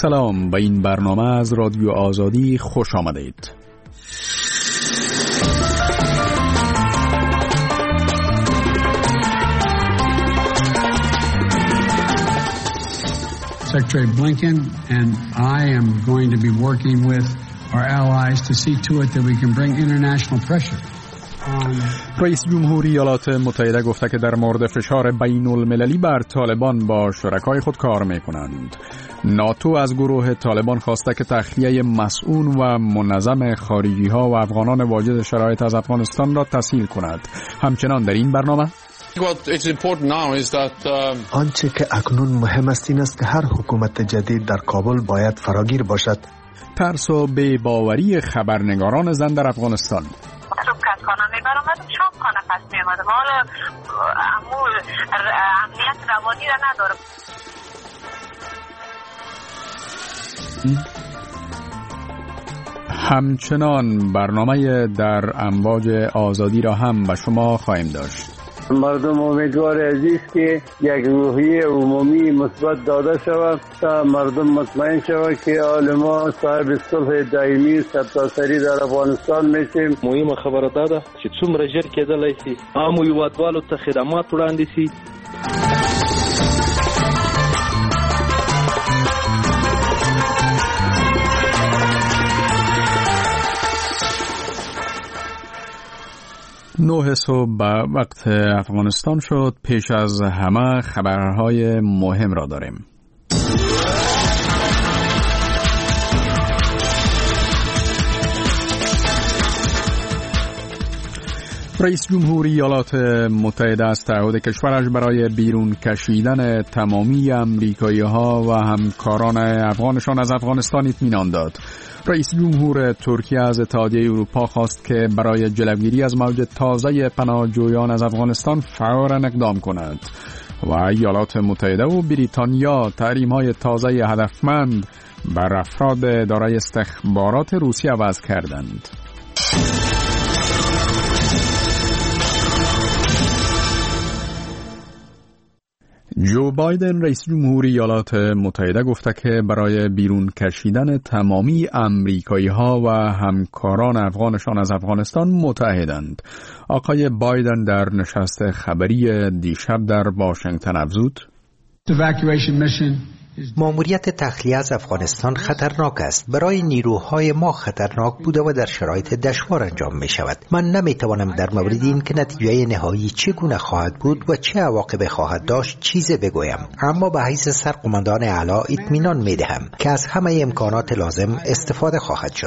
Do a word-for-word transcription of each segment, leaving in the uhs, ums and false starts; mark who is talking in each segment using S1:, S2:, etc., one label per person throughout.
S1: سلام، به این برنامه از رادیو آزادی خوش آمدید.
S2: Secretary Blinken and I am going to be working with our allies to see to it that we can bring international pressure.
S1: رئیس جمهوری ایالات متحده گفته که در مورد فشار بین المللی بر طالبان با شرکای خود کار میکنند. ناتو از گروه طالبان خواسته که تخلیه مسئول و منظم خارجی ها و افغانان واجد شرایط از افغانستان را تسهیل کند. همچنان در این برنامه
S3: آنچه که اکنون مهم است این است که هر حکومت جدید در کابل باید فراگیر باشد.
S1: ترس و بی‌باوری خبرنگاران زن در افغانستان.
S4: خانه میبرم شام خانه پس میامدم، حالا امور امنیت روانی را ندارم.
S1: همچنان برنامه در امواج آزادی را هم به شما خواهیم داشت.
S5: مردم امیدوار عزیز که یک روحیه عمومی مثبت داده شود تا مردم مطمئن شود که حال ما صاحب صلح دائمی سرتاسری در افغانستان میشیم.
S6: مهمه خبره ده چې څومره ژر کېدلی شي عامو هیوادوالو ته خدمات وړاندې شي.
S1: نه صبح به وقت افغانستان شد. پیش از همه خبرهای مهم را داریم. رئیس جمهوری ایالات متحده از تعهد کشورش برای بیرون کشیدن تمامی امریکایی‌ها و همکاران افغانشان از افغانستان اطمینان داد. رئیس جمهور ترکیه از اتحادیه اروپا خواست که برای جلوگیری از موج تازه پناهجویان از افغانستان فوراً اقدام کند و ایالات متحده و بریتانیا تحریم‌های تازه هدفمند بر افراد دارای استخبارات روسیه وضع کردند. جو بایدن رئیس جمهوری ایالات متحده گفته که برای بیرون کشیدن تمامی امریکایی‌ها و همکاران افغانشان از افغانستان متحدند. آقای بایدن در نشست خبری دیشب در واشنگتن افزود:
S7: ماموریت تخلیه از افغانستان خطرناک است. برای نیروهای ما خطرناک بوده و در شرایط دشوار انجام می شود. من نمی توانم در مورد این که نتیجه نهایی چگونه خواهد بود و چه عواقب خواهد داشت چیزی بگویم، اما به حیث سرقماندان اعلی اطمینان می دهم که از همه امکانات لازم استفاده خواهد شد.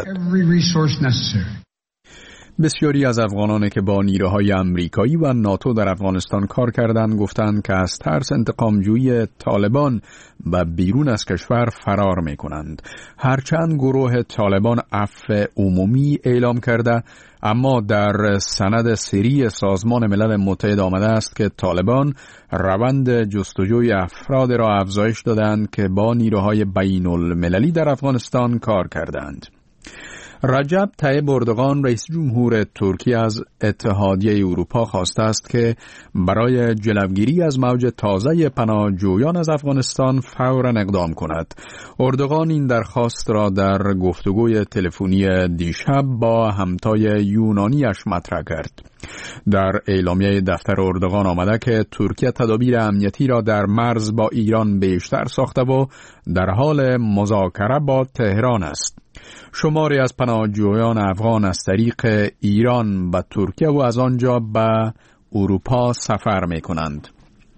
S1: بسیاری از افغانانی که با نیروهای امریکایی و ناتو در افغانستان کار کردند گفتند که از ترس انتقامجویی طالبان و بیرون از کشور فرار می کنند. هرچند گروه طالبان عفو عمومی اعلام کرده، اما در سند سری سازمان ملل متحد آمده است که طالبان روند جستجوی افراد را افزایش دادند که با نیروهای بین المللی در افغانستان کار کردند. رجب طیب اردوغان رئیس جمهور ترکیه از اتحادیه اروپا خواسته است که برای جلوگیری از موج تازه پناهجویان از افغانستان فوراً اقدام کند. اردوغان این درخواست را در گفتگوی تلفنی دیشب با همتای یونانیش مطرح کرد. در اعلامیه دفتر اردوغان آمده که ترکیه تدابیر امنیتی را در مرز با ایران بیشتر ساخته و در حال مذاکره با تهران است. شماری از پناهجویان افغان از طریق ایران به ترکیه و از آنجا به اروپا سفر می کنند.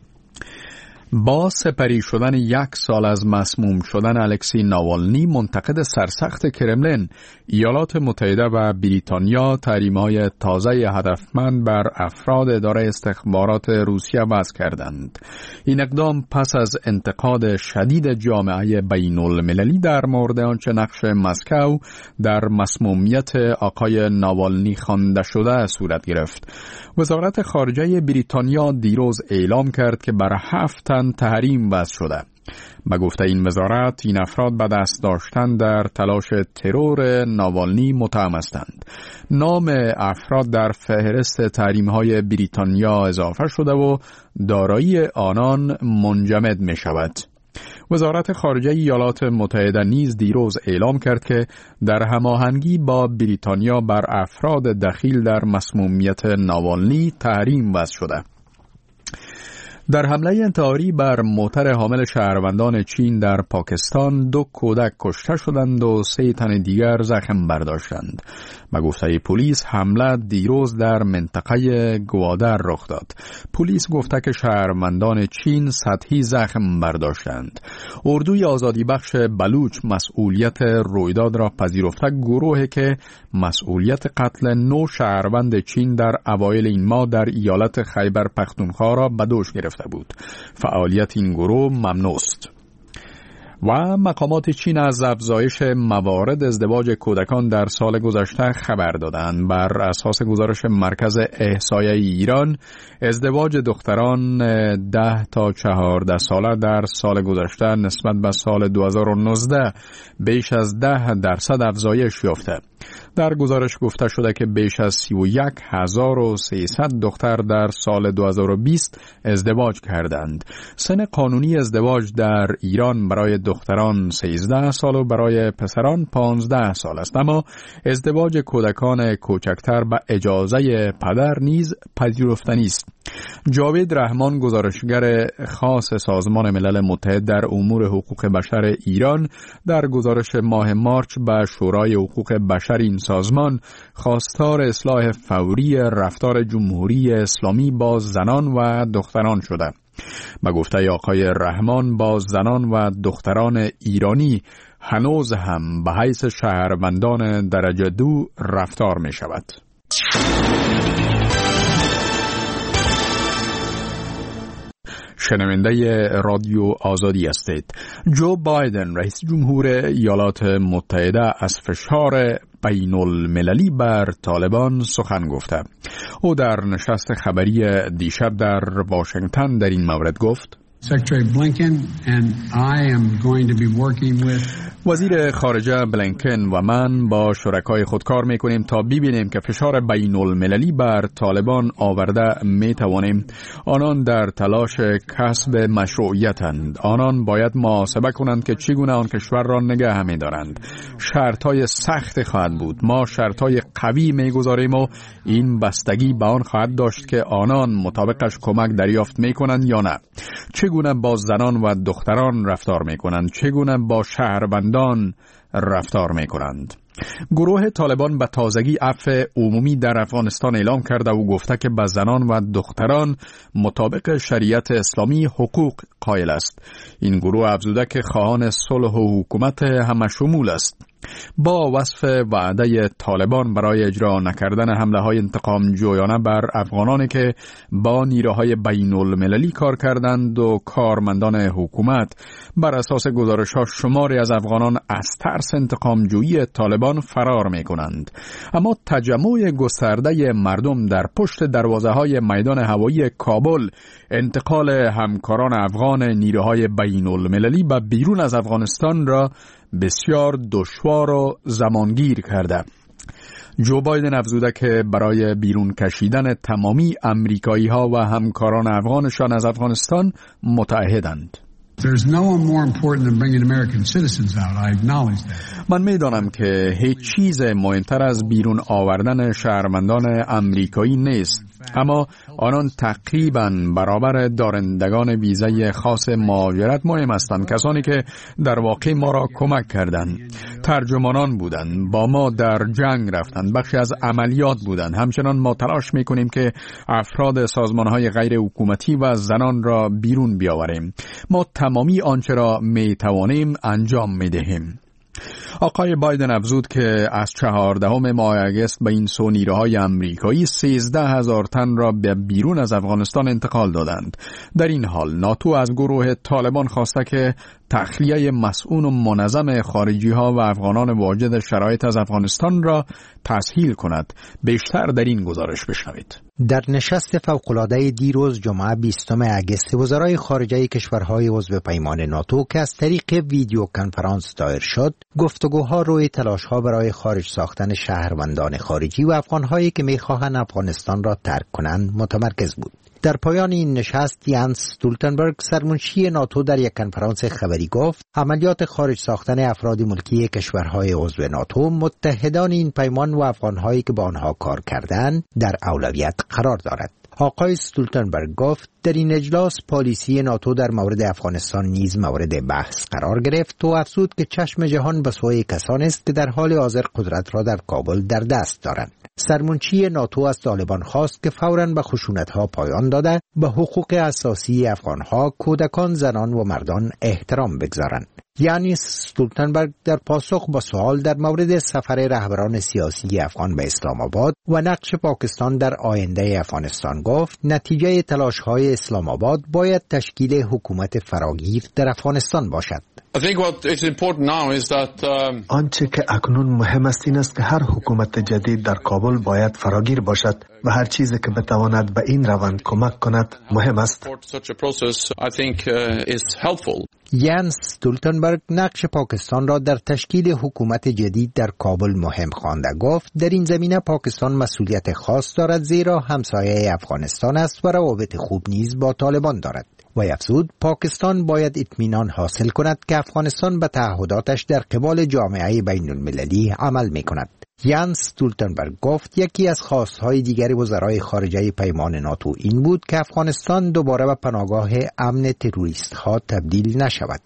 S1: با سپری شدن یک سال از مسموم شدن الکسی ناوالنی، منتقد سرسخت کرملین، ایالات متحده و بریتانیا تحریم‌های تازه هدفمند بر افراد دارای استخبارات روسیه وضع کردند. این اقدام پس از انتقاد شدید جامعه بین المللی در مورد آنچه نقش مسکو در مسمومیت آقای ناوالنی خوانده شده صورت گرفت. وزارت خارجه بریتانیا دیروز اعلام کرد که بر هفت تن تحریم وضع شده. به گفته این وزارت، این افراد به دست داشتن در تلاش ترور ناوالنی متهم هستند. نام افراد در فهرست تحریم‌های بریتانیا اضافه شده و دارایی آنان منجمد می شود. وزارت خارجه ایالات متحده نیز دیروز اعلام کرد که در هماهنگی با بریتانیا بر افراد دخیل در مسمومیت ناوالنی تحریم وضع شده. در حمله انتحاری بر موتر حامل شهروندان چین در پاکستان دو کودک کشته شدند و سه تن دیگر زخم برداشتند. به گفته پلیس حمله دیروز در منطقه گوادر رخ داد. پلیس گفته که شهروندان چین سطحی زخم برداشتند. اردوی آزادی بخش بلوچ مسئولیت رویداد را پذیرفته گروهی که مسئولیت قتل نو شهروند چین در اوایل این ماه در ایالت خیبر پختونخوا را به دوش گرفت بود. فعالیت این گروه ممنوع است. و مقامات چین از افزایش موارد ازدواج کودکان در سال گذشته خبر دادند. بر اساس گزارش مرکز احصایه ایران، ازدواج دختران ده تا چهارده ساله در سال گذشته نسبت به سال دو هزار و نوزده بیش از ده درصد افزایش یافته. در گزارش گفته شده که بیش از سی و یک هزار و سیصد دختر در سال دو هزار و بیست ازدواج کردند. سن قانونی ازدواج در ایران برای دختران سیزده سال و برای پسران پانزده سال است، اما ازدواج کودکان کوچکتر به اجازه پدر نیز پذیرفته نیست. جاوید رحمان، گزارشگر خاص سازمان ملل متحد در امور حقوق بشر ایران، در گزارش ماه مارچ به شورای حقوق بشر این سازمان خواستار اصلاح فوری رفتار جمهوری اسلامی با زنان و دختران شده. به گفته آقای رحمان، با زنان و دختران ایرانی هنوز هم به حیث شهروندان درجه دو رفتار می شود. شنونده رادیو آزادی هستید. جو بایدن رئیس جمهور ایالات متحده از فشار بین المللی بر طالبان سخن گفته. او در نشست خبری دیشب در واشنگتن در این مورد گفت:
S2: Secretary Blinken and I am going to be working with
S1: وزیر خارجه بلینکن و من با شرکای خود کار میکنیم تا ببینیم که فشار بین المللی بر طالبان آورده میتوانیم. آنان در تلاش کسب مشروعیتند. آنان باید محاسبه کنند که چگونه آن کشور را نگه می‌دارند. شرطهای سخت خواهد بود. ما شرطهای قوی میگذاریم و این بستگی به آن خواهد داشت که آنان مطابقش کمک دریافت میکنند یا نه. چگونه با زنان و دختران رفتار میکنند، چگونه با شهروندان رفتار میکنند. گروه طالبان به تازگی عفو عمومی در افغانستان اعلام کرده و گفته که به زنان و دختران مطابق شریعت اسلامی حقوق قائل است. این گروه افزوده که خواهان صلح و حکومت همه شمول است. با وصف وعده طالبان برای اجرا نکردن حمله های انتقام جویانه بر افغانانی که با نیروهای بین المللی کار کردند و کارمندان حکومت، بر اساس گزارش ها شماری از افغانان از ترس انتقام جویی طالبان فرار می کنند. اما تجمع گسترده مردم در پشت دروازه های میدان هوایی کابل انتقال همکاران افغان نیروهای بین المللی به بیرون از افغانستان را بسیار دشوار و زمانگیر کرده. جو بایدن افزوده که برای بیرون کشیدن تمامی امریکایی ها و همکاران افغانشان از افغانستان متعهدند. من میدانم که هیچ چیز مهمتر از بیرون آوردن شهروندان امریکایی نیست، اما آنان تقریباً برابر دارندگان ویزای خاص مهاجرت مهم هستند، کسانی که در واقع ما را کمک کردند، ترجمانان بودند، با ما در جنگ رفتند، بخشی از عملیات بودند. همچنان ما تلاش میکنیم که افراد سازمانهای غیر حکومتی و زنان را بیرون بیاوریم. ما تمامی آنچه را میتوانیم انجام میدهیم. آقای بایدن افزود که از چهاردهم ماه اگست به این سو نیروهای امریکایی سیزده هزار تن را به بیرون از افغانستان انتقال دادند. در این حال ناتو از گروه طالبان خواسته که تخلیه مسئول و منظم خارجی ها و افغانان واجد شرایط از افغانستان را تسهیل کند. بیشتر در این گزارش بشنوید.
S7: در نشست فوق‌العاده دیروز جمعه بیستم اگست وزرای خارجه کشورهای عضو پیمان ناتو که از طریق ویدیو کنفرانس دایر شد، گفتگوها روی تلاش‌ها برای خارج ساختن شهروندان خارجی و افغان‌هایی که می‌خواهند افغانستان را ترک کنند متمرکز بود. در پایان این نشست یانس استولتنبرگ سرمنشی ناتو در یک کنفرانس خبری گفت عملیات خارج ساختن افراد ملکی کشورهای عضو ناتو متحدان این پیمان و افغانهایی که با آنها کار کردند در اولویت قرار دارد. آقای استولتنبرگ گفت در این اجلاس پالیسی ناتو در مورد افغانستان نیز مورد بحث قرار گرفت و افزود که چشم جهان به سوی کسانی است که در حال حاضر قدرت را در کابل در دست دارند. سرمنشی ناتو از طالبان خواست که فوراً به خشونت‌ها پایان داده به حقوق اساسی افغان‌ها، کودکان، زنان و مردان احترام بگذارند. یعنی استولتنبرگ در پاسخ با سوال در مورد سفر رهبران سیاسی افغان به اسلام آباد و نقش پاکستان در آینده افغانستان گفت نتیجه تلاش‌های اسلام آباد باید تشکیل حکومت فراگیر در افغانستان باشد.
S3: آنچه که اکنون مهم است این است که هر حکومت جدید در کابل باید فراگیر باشد و هر چیزی که بتواند به این روند کمک کند مهم است. یانس استولتنبرگ نقش پاکستان را در تشکیل حکومت جدید در کابل مهم خوانده. گفت در این زمینه پاکستان مسئولیت خاص دارد زیرا همسایه افغانستان است و روابط خوب نیز با طالبان دارد. و افزود پاکستان باید اطمینان حاصل کند که افغانستان به تعهداتش در قبال جامعه بین المللی عمل می کند. یانس استولتنبرگ گفت یکی از خواستهای دیگر وزرای خارجه پیمان ناتو این بود که افغانستان دوباره به پناهگاه امن تروریست ها تبدیل نشود.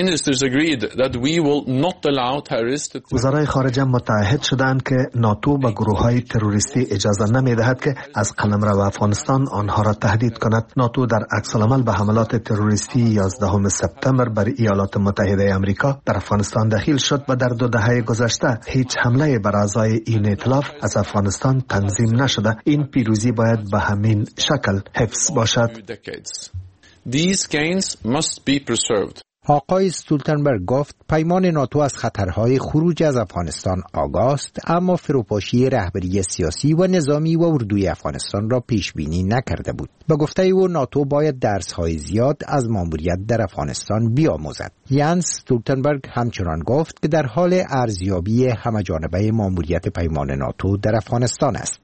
S3: وزرای خارجه متعهد شدند که ناتو به گروه‌های تروریستی اجازه نمی‌دهد که از قلمرو افغانستان آنها را تهدید کند. ناتو در عکس‌العمل به حملات تروریستی یازدهم سپتامبر بر ایالات متحده آمریکا در افغانستان دخیل شد و در دو دهه گذشته هیچ حمله بر اعضای این ائتلاف از افغانستان تنظیم نشده. این پیروزی باید به همین شکل حفظ باشد.
S7: آقای استولتنبرگ گفت پیمان ناتو از خطرهای خروج از افغانستان آگاه است اما فروپاشی رهبری سیاسی و نظامی و اردوی افغانستان را پیش بینی نکرده بود. به گفته او ناتو باید درس‌های زیاد از ماموریت در افغانستان بیاموزد. یانس استولتنبرگ همچنان گفت که در حال ارزیابی همه‌جانبه ماموریت پیمان ناتو در افغانستان است.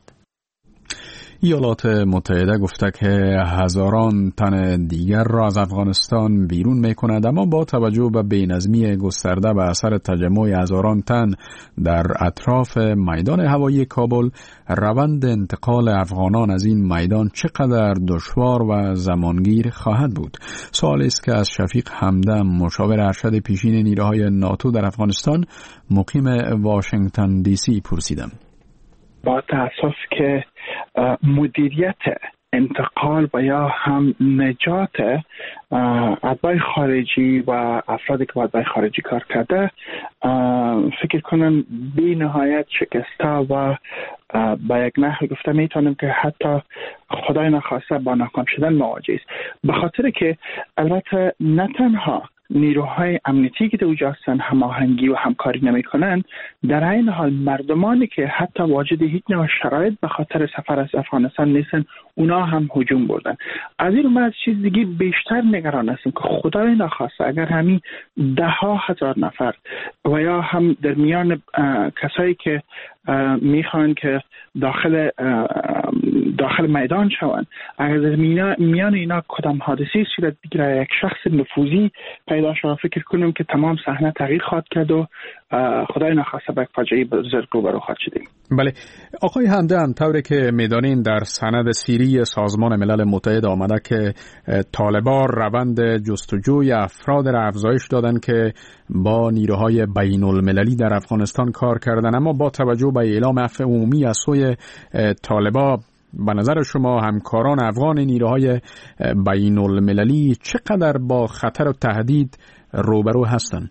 S1: ایالات متحده گفته که هزاران تن دیگر را از افغانستان بیرون می کند، اما با توجه به بی‌نظمی گسترده به اثر تجمع هزاران تن در اطراف میدان هوایی کابل، روند انتقال افغانان از این میدان چقدر دشوار و زمانگیر خواهد بود؟ سوالی است که از شفیق همدم، مشاور ارشد پیشین نیروهای ناتو در افغانستان مقیم واشنگتن دی سی پرسیدم.
S8: با تأسف که مدیریت انتقال و یا هم نجات اتباع خارجی و افرادی که با اتباع خارجی کار کرده فکر کنم بی نهایت شکسته و با یک نحو گفته میتونم که حتی خدای نخواسته با ناکام شدن مواجه است. به خاطر که البته نه تنها نیروهای امنیتی که در اونجا هستن هماهنگی و همکاری نمیکنن، در این حال مردمانی که حتی واجد هیچ نوع شرایط به خاطر سفر از افغانستان نیستن اونا هم هجوم بردن. از این من از چیز دیگه بیشتر نگران هستم که خدای نخواسته اگر همین ده ها هزار نفر و یا هم در میان کسایی که میخوان که داخل داخل میدان شوند، اگر در میان اینا کدام حادثی صورت بگیره، یک شخص نفوذی پیدا شود، فکر کنم که تمام صحنه تغییر خواهد کرد و خدای نخواسته به یک فاجعه بزرگ روبرو خواهد شدیم.
S1: بله آقای همدم، طوری که میدانین در سند سیری سازمان ملل متحد آمده که طالبان روند جستجوی افراد را افزایش دادن که با نیروهای بین المللی در افغانستان کار کردن، اما با توجه به اعلام عفو عمومی از سوی طالبان، به نظر شما همکاران افغان نیروهای بین المللی چقدر با خطر و تهدید روبرو هستند؟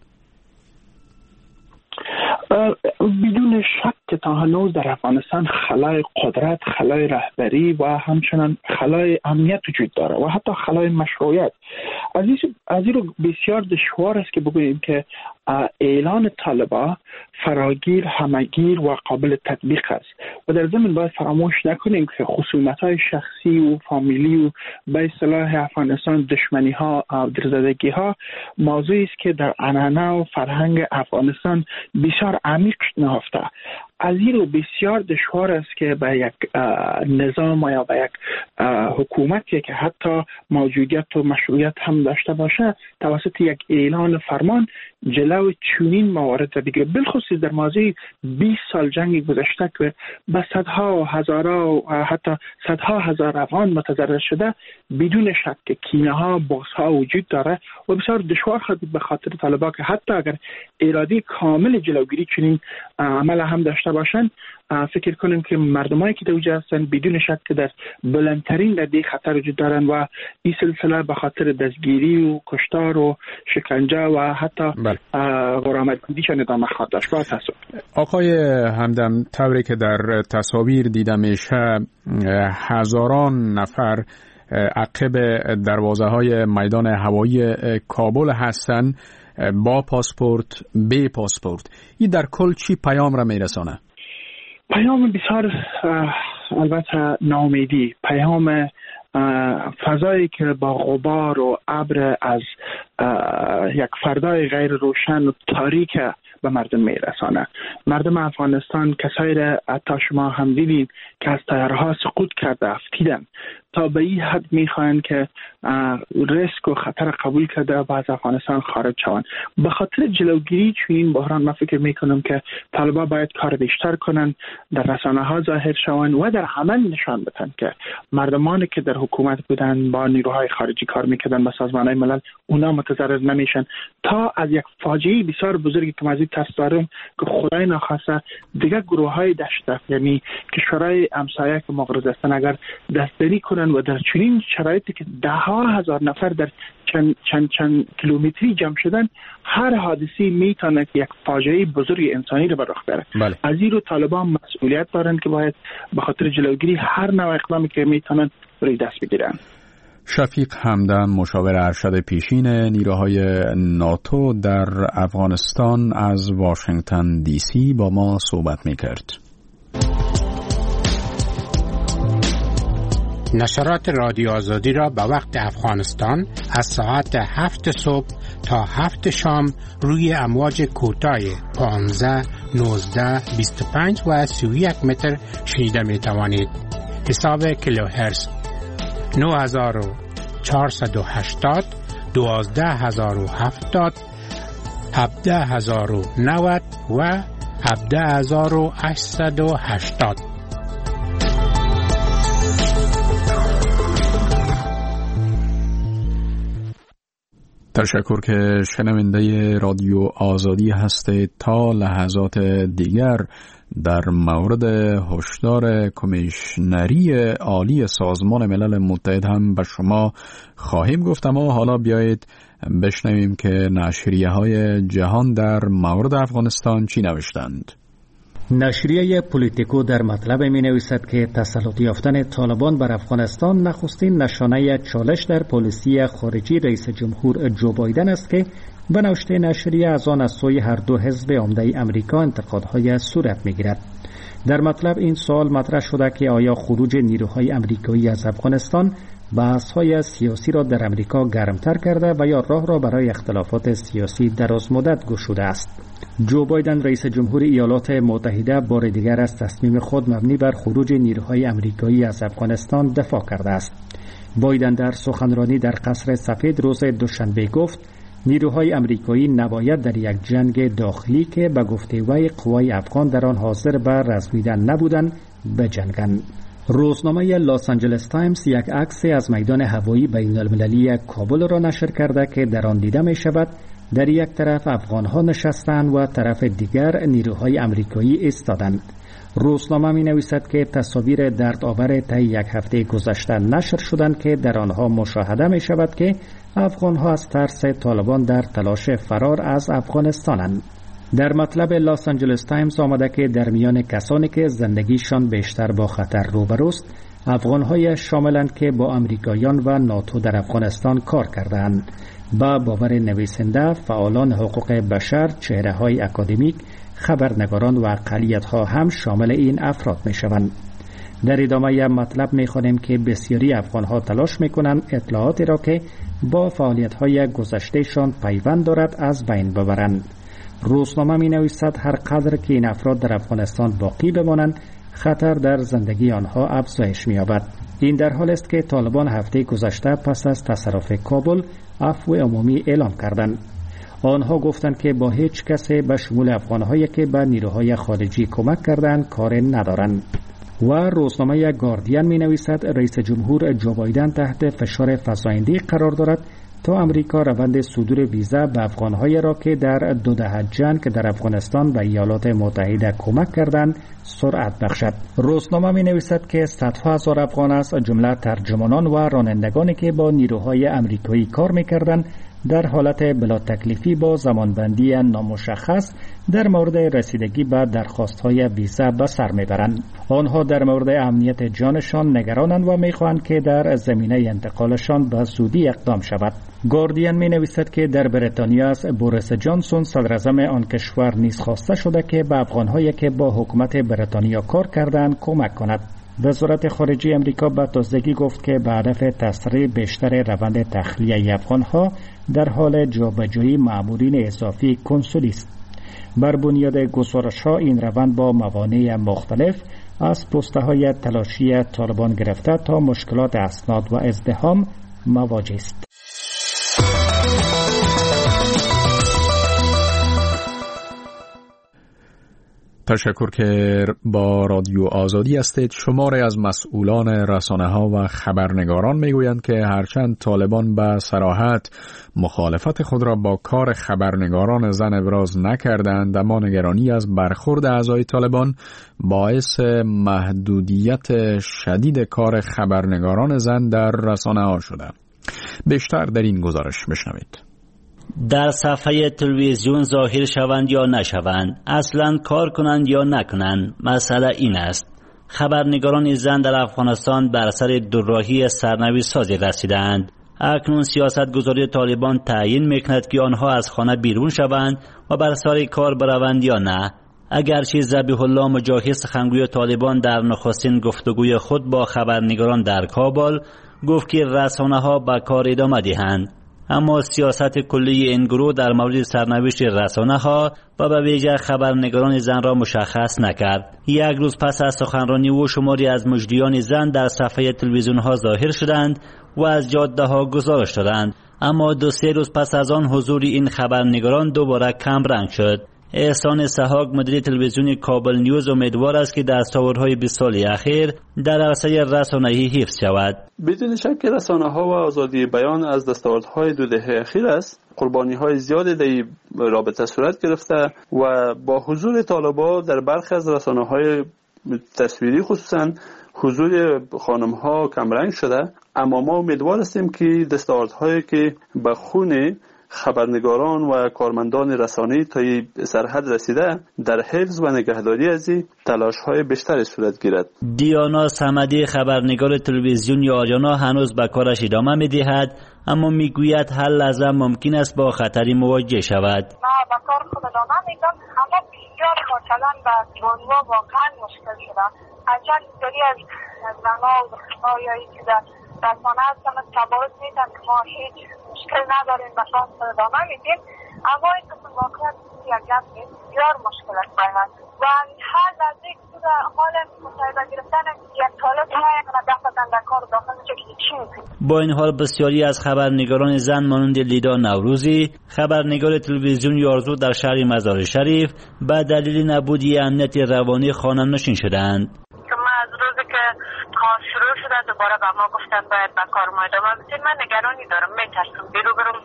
S8: بدون شک که تا هنوز در افغانستان خلای قدرت، خلای رهبری و همچنان خلای امنیت وجود داره و حتی خلای مشروعیت. از این رو بسیار دشوار است که بگوییم که اعلان طالبان فراگیر، همگیر و قابل تطبیق است و در ضمن باید فراموش نکنیم که خصومت‌های شخصی و فامیلی و به اصطلاح افغانستان دشمنی‌ها و درزدگی‌ها موضوعی است که در عنعنه و فرهنگ افغانستان بسیار عمیق نهفته. از این رو بسیار دشوار است که به یک نظام یا به یک حکومتی که حتی موجودیت و مشروعیت هم داشته باشه توسط یک اعلان فرمان جلو چنین موارد دیگه، بالخصوص در ماضی بیست سال جنگ گذشته که به صدها و هزارها و حتی صدها هزار افغان متضرر شده، بدون شک که کینه ها بغض ها وجود داره و بسیار دشوار خواهد بود به خاطر طالبان که حتی اگر اراده کامل جلوگیری چنین عمل هم داشته باشند، فکر کنیم که مردمایی که دوجه هستند بدون شک که در بلندترین رده خطر وجود دارند و این سلسله به خاطر دستگیری و کشتار و شکنجه و حتی غرامت‌گیریشان ادامه خواهد داشت. با تاسف.
S1: آقای همدم، طوری که در تصاویر دیده میشه هزاران نفر عقب دروازه های میدان هوایی کابل هستند با پاسپورت، بی پاسپورت. این در کل چی پیام را میرسانه؟
S8: پیام بسیار البته ناامیدی، پیام فضایی که با غبار و ابر از یک فردای غیر روشن و تاریک به مردم میرسانه. مردم افغانستان کسایی را حتی شما هم دیدید که از طیاره‌ها سقوط کرده افتیدن تا به این حد میخواین که ریسک و خطر قبول کرده و از افغانستان خارج شوند. به خاطر جلوگیری چنین بحران من فکر میکنم که طالبان باید کار بیشتر کنن، در رسانه ها ظاهر شوند و در عمل نشان بدن که مردمانی که در حکومت بودن با نیروهای خارجی کار میکردن با سازمان ملل اونا متضرر نمیشن، تا از یک فاجعه بسیار بزرگی که مزید ترس دارم که خدای نخواسته دیگه گروه های دشت، یعنی کشورهای همسایه که مغرض هستن، اگر دستگیری کنن و در چنین شرایطی که ده ها هزار نفر در چند چند چند کیلومتری جمع شدن، هر حادثی میتونه که یک فاجعه بزرگ انسانی رو به رخ بره.
S1: بله.
S8: از این رو طالبان مسئولیت دارن که باید به خاطر جلوگیری هر نوع اقدامی که میتونن روی دست بگیرن.
S1: شفیق همدم، مشاور ارشد پیشین نیروهای ناتو در افغانستان، از واشنگتن دی سی با ما صحبت میکرد.
S9: نشرات رادیو آزادی را به وقت افغانستان از ساعت هفت صبح تا هفت شام روی امواج کوتاه پانزده، نوزده، بیست و پنج و سی و یک متر شنیده می توانید. حساب کیلوهرتز نه هزار و چهارصد و هشتاد، دوازده هزار و هفتاد، هفده هزار و نود و هفده هزار و هشتصد و هشتاد.
S1: تشکر که شنونده رادیو آزادی هستید. تا لحظات دیگر در مورد هشدار کمیشنری عالی سازمان ملل متحد هم به شما خواهیم گفت، اما حالا بیایید بشنویم که نشریه های جهان در مورد افغانستان چی نوشتند.
S10: نشریه پولیتیکو در مطلب می نویسد که تسلط یافتن طالبان بر افغانستان نخستین نشانه چالش در پالیسی خارجی رئیس جمهور جو بایدن است که به نوشته نشریه از آن از سوی هر دو حزب عمده امریکا انتقادهای صورت می گیرد. در مطلب این سوال مطرح شده که آیا خروج نیروهای امریکایی از افغانستان بحث‌های سیاسی را در امریکا گرمتر کرده و یا راه را برای اختلافات سیاسی دراز مدت گشوده است. جو بایدن رئیس جمهور ایالات متحده بار دیگر از تصمیم خود مبنی بر خروج نیروهای امریکایی از افغانستان دفاع کرده است. بایدن در سخنرانی در قصر سفید روز دوشنبه گفت نیروهای امریکایی نباید در یک جنگ داخلی که به گفته وی قوای افغان در آن حاضر به رزمیدن نبودند بجنگند. روزنامه لاس آنجلس تایمز یک عکس از میدان هوایی بین المللی کابل را نشر کرده که در آن دیده می شود در یک طرف افغانها نشستند و طرف دیگر نیروهای امریکایی ایستادند. روزنامه می نویسد که تصاویر دردآور طی یک هفته گذشته نشر شدند که در آنها مشاهده می شود که افغانها از ترس طالبان در تلاش فرار از افغانستانند. در مطلب لاس آنجلس تایمز آمده که در میان کسانی که زندگیشان بیشتر با خطر روبروست افغانهای شاملند که با امریکایان و ناتو در افغانستان کار کردند. با باور نویسنده، فعالان حقوق بشر، چهره‌های اکادمیک، خبرنگاران و اقلیت‌ها هم شامل این افراد می‌شوند. در ادامه مطلب می‌خوانیم که بسیاری افغان‌ها تلاش می‌کنند اطلاعاتی را که با فعالیت‌های گذشته‌شان پیوند دارد از بین ببرند. روزنامه می‌نویسد هر قدر که این افراد در افغانستان باقی بمانند خطر در زندگی آنها افزایش می‌یابد. این در حال است که طالبان هفته گذشته پس از تصرف کابل عفو عمومی اعلام کردند. آنها گفتند که با هیچ کسی به شمول افغانهایی که به نیروهای خارجی کمک کردند کار ندارند. و روزنامه گاردین می نویسد رئیس جمهور جو بایدن تحت فشار فزاینده‌ای قرار دارد تا امریکا روند صدور ویزا به افغانهایی را که در دو دهه جنگ در افغانستان و ایالات متحده کمک کردند سرعت بخشد. روزنامه می نویسد که صدها هزار افغان از جمله ترجمانان و رانندگانی که با نیروهای امریکایی کار می کردند در حالت بلا تکلیفی با زمانبندی نامشخص در مورد رسیدگی به درخواست‌های ویزا به سر می‌برند. آنها در مورد امنیت جانشان نگرانند و می‌خواهند که در زمینه انتقالشان به زودی اقدام شود. گاردین می‌نویسد که در بریتانیا از بوریس جانسون صدراعظم آن کشور نیز خواسته شده که به افغان‌هایی که با حکومت بریتانیا کار کردند کمک کند. وزارت خارجه امریکا به تازگی گفت که به هدف تسریع بیشتر روند تخلیه افغانها در حال جابجایی مامورین اضافی کنسولی است. بر بنیاد گزارش‌ها این روند با موانع مختلف از پست‌های تلاشی طالبان گرفته تا مشکلات اسناد و ازدحام مواجه است.
S1: تشکر که با رادیو آزادی هستید. شماری از مسئولان رسانه‌ها و خبرنگاران میگویند که هرچند طالبان به صراحت مخالفت خود را با کار خبرنگاران زن ابراز نکردند، اما نگرانی از برخورد اعضای طالبان باعث محدودیت شدید کار خبرنگاران زن در رسانه‌ها شده. بیشتر در این گزارش بشنوید.
S11: در صفحه تلویزیون ظاهر شوند یا نشوند، اصلا کار کنند یا نکنند، مسئله این است. خبرنگاران زن در افغانستان بر سر دوراهی سرنوشت سازی رسیدند. اکنون سیاستگزاری طالبان تعیین میکند که آنها از خانه بیرون شوند و بر سر کار بروند یا نه. اگرچه ذبیح الله مجاهد سخنگوی طالبان در نخستین گفتگوی خود با خبرنگاران در کابل گفت که رسانه‌ها به کار ادامه دهند، اما سیاست کلی این گروه در مورد سرنوشت رسانه‌ها و به ویژه خبرنگاران زن را مشخص نکرد. یک روز پس از سخنرانی او شماری از مجریان زن در صفحه تلویزیون‌ها ظاهر شدند و از جاده‌ها گزارش دادند، اما دو سه روز پس از آن حضور این خبرنگاران دوباره کم رنگ شد. احسان سحاق مدیر تلویزیون کابل نیوز امیدوار است که دستاوردهای بیست سال اخیر در عرصه رسانه‌ای حفظ شود.
S12: بدون شک رسانه‌ها و آزادی بیان از دستاوردهای دو دهه اخیر است. قربانی‌های زیادی در این رابطه صورت گرفته و با حضور طالبان در برخی از رسانه‌های تصویری خصوصاً حضور خانم‌ها کمرنگ شده، اما ما امیدوار هستیم که دستاوردهایی که به خون خبرنگاران و کارمندان رسانه‌ای تا سرحد رسیده در حفظ و نگهداری از این تلاش‌های بیشتری صورت گیرد.
S11: دیانا صمدی خبرنگار تلویزیون آریانا هنوز به کارش ادامه می‌دهد، اما میگوید هر لحظه ممکن است با خطری مواجه شود.
S4: ما به کار خود ادامه میدم، اما بسیار مثلا به دنیا واقعا مشکل شده. اجل بسیاری از زنها و دخترهایی که در رسانه هستن تباعد میدن که ما هیچ مشکل نداریم، به کار خود ادامه میدیم، اما این قسم واقعیت یک گپ بسیار مشکل است باید و هر نزدیک بود حال مصاحبه گرفتن یک طالب های دفتن در کار داخل میشه که چی میکنیم.
S11: با این حال بسیاری از خبرنگاران زن مانند لیدا نوروزی، خبرنگار تلویزیون یارزو در شهر مزار شریف، به دلیل نبودی امنیت روانی خانه نشین شدند.
S4: از روزی که کار شروع شده دوباره به ما گفتن باید به کار ما ادامه بدیم، من نگرانی دارم، میترسم بیرو برم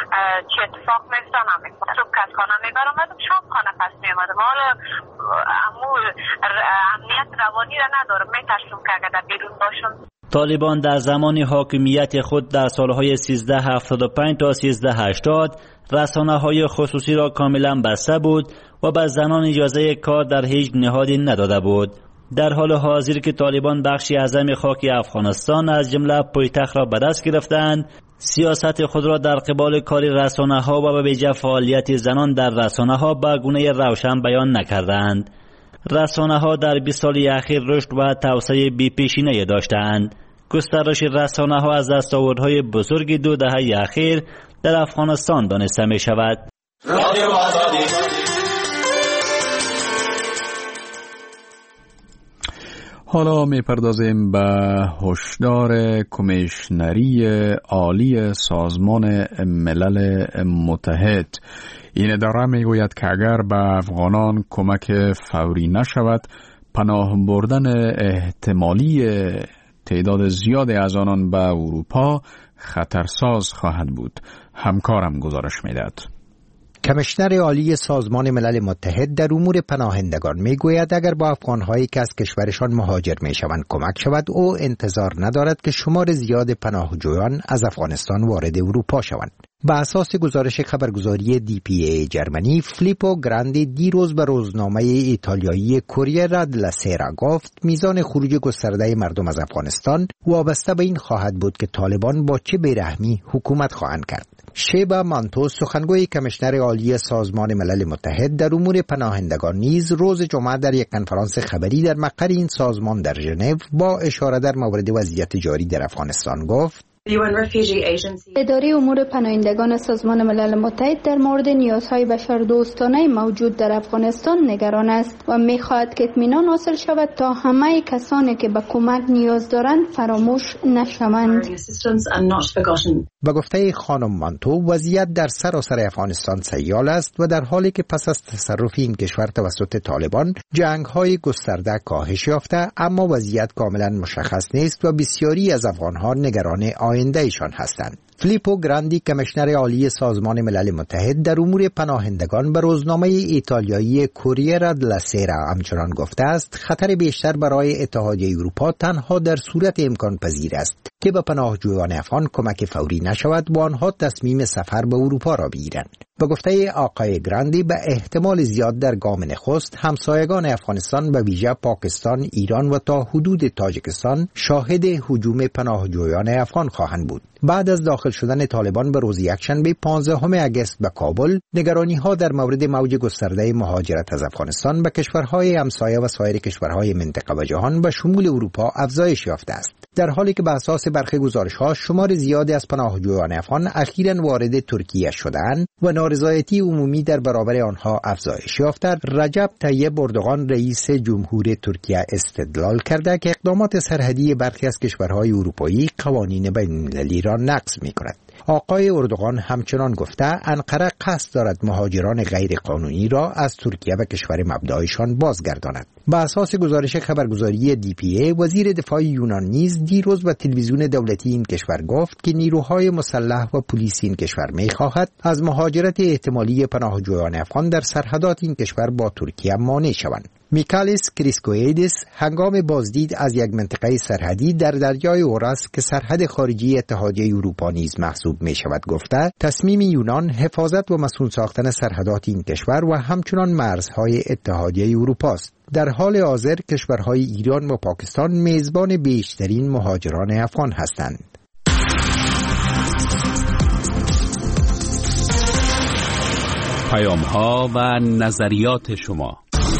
S4: چه اتفاق میفته نمیفته. صبح که از خانه میبرم شام خانه پس میامدم، حالا امو امنیت روانی را ندارم، میترسم که اگر در بیرون باشم.
S11: طالبان در زمان حاکمیت خود در سالهای سیزده هفتاد و پنج تا سیزده هشتاد رسانه‌های خصوصی را کاملا بسته بود و به زنان اجازه کار در هیچ نهادی نداده بود. در حال حاضر که طالبان بخشی اعظم خاک افغانستان از جمله پایتخت را به دست گرفتند، سیاست خود را در قبال کار رسانه‌ها و به ویژه فعالیت زنان در رسانه‌ها به گونه روشن بیان نکردند. رسانه‌ها در بیست سال اخیر رشد و توسعه بی‌پیشینه‌ای داشتند. گسترش رسانه‌ها از دستاوردهای بزرگ دو دهه اخیر در افغانستان دانسته می‌شود. رادیو آزادی.
S1: حالا میپردازیم به هشدار کمیشنری عالی سازمان ملل متحد. این اداره میگوید که اگر به افغانان کمک فوری نشود، پناه بردن احتمالی تعداد زیادی از آنان به اروپا خطرساز خواهد بود. همکارم گزارش میدهد.
S3: کمیشنر عالی سازمان ملل متحد در امور پناهندگان میگوید اگر با افغانهایی که از کشورشان مهاجر میشوند کمک شود، او انتظار ندارد که شمار زیاد پناهجویان از افغانستان وارد اروپا شوند. به اساس گزارش خبرگزاری دی پی ای جرمنی، فلیپو گراندی دیروز به روزنامه ایتالیایی کوریر دلا سیرا گفت میزان خروج گسترده مردم از افغانستان وابسته به این خواهد بود که طالبان با چه بیرحمی حکومت خواهند کرد. شیبا مانتو، سخنگوی کمیشنر عالی سازمان ملل متحد در امور پناهندگان، نیز روز جمعه در یک کنفرانس خبری در مقر این سازمان در ژنو با اشاره در مورد وضعیت جاری در افغانستان گفت:
S13: اداره امور پناهندگان سازمان ملل متحد در مورد نیازهای بشردوستانه موجود در افغانستان نگران است و می‌خواهد که اطمینان حاصل شود تا همه کسانی که به کمک نیاز دارند فراموش نشوند.
S3: به گفته خانم مانتو، وضعیت در سراسر افغانستان سیال است و در حالی که پس از تصرف این کشور توسط طالبان جنگ‌های گسترده کاهش یافته، اما وضعیت کاملا مشخص نیست و بسیاری از افغان‌ها نگران آینده ایشان هستند. فلیپو گراندی، کمیشنر عالی سازمان ملل متحد در امور پناهندگان، به روزنامه ایتالیایی کوریر دلا سیرا همچنان گفته است خطر بیشتر برای اتحادیه اروپا تنها در صورت امکان پذیر است که به پناهجویان افغان کمک فوری نشود و آنها تصمیم سفر به اروپا را بگیرند. به گفته آقای گراندی، به احتمال زیاد در گام نخست همسایگان افغانستان به ویژه پاکستان، ایران و تا حدود تاجیکستان شاهد هجوم پناهجویان افغان خواهند بود. بعد از داخل شدن طالبان به روز یکشنبه پانزدهم اگست به کابل، نگرانی‌ها در مورد موج گسترده مهاجرت از افغانستان به کشورهای همسایه و سایر کشورهای منطقه و جهان به شمول اروپا افزایش یافته است، در حالی که به اساس برخی گزارش‌ها شمار زیادی از پناهجویان افغان اخیراً وارد ترکیه شدند و نارضایتی عمومی در برابر آنها افزایش یافته. رجب طیب اردوغان، رئیس جمهور ترکیه، استدلال کرده که اقدامات سرحدی برخی از کشورهای اروپایی قوانین بین‌المللی را نقض می‌کند. آقای اردوغان همچنان گفته انقره قصد دارد مهاجران غیر قانونی را از ترکیه به کشور مبدأشان بازگرداند. به اساس گزارش خبرگزاری دی پی ای، وزیر دفاع یونان نیز دیروز به تلویزیون دولتی این کشور گفت که نیروهای مسلح و پلیس این کشور می‌خواهد از مهاجرت احتمالی پناهجویان افغان در سرحدات این کشور با ترکیه مانع شوند. میکالیس کریسکوئیدس هنگام بازدید از یک منطقه سرحدی در دریای اورس که سرحد خارجی اتحادیه اروپا نیز محسوب می شود گفته تصمیم یونان حفاظت و مسئول ساختن سرحدات این کشور و همچنان مرزهای اتحادیه اروپا است. در حال حاضر کشورهای ایران و پاکستان میزبان بیشترین مهاجران افغان هستند.
S14: پیام‌ها و نظریات شما.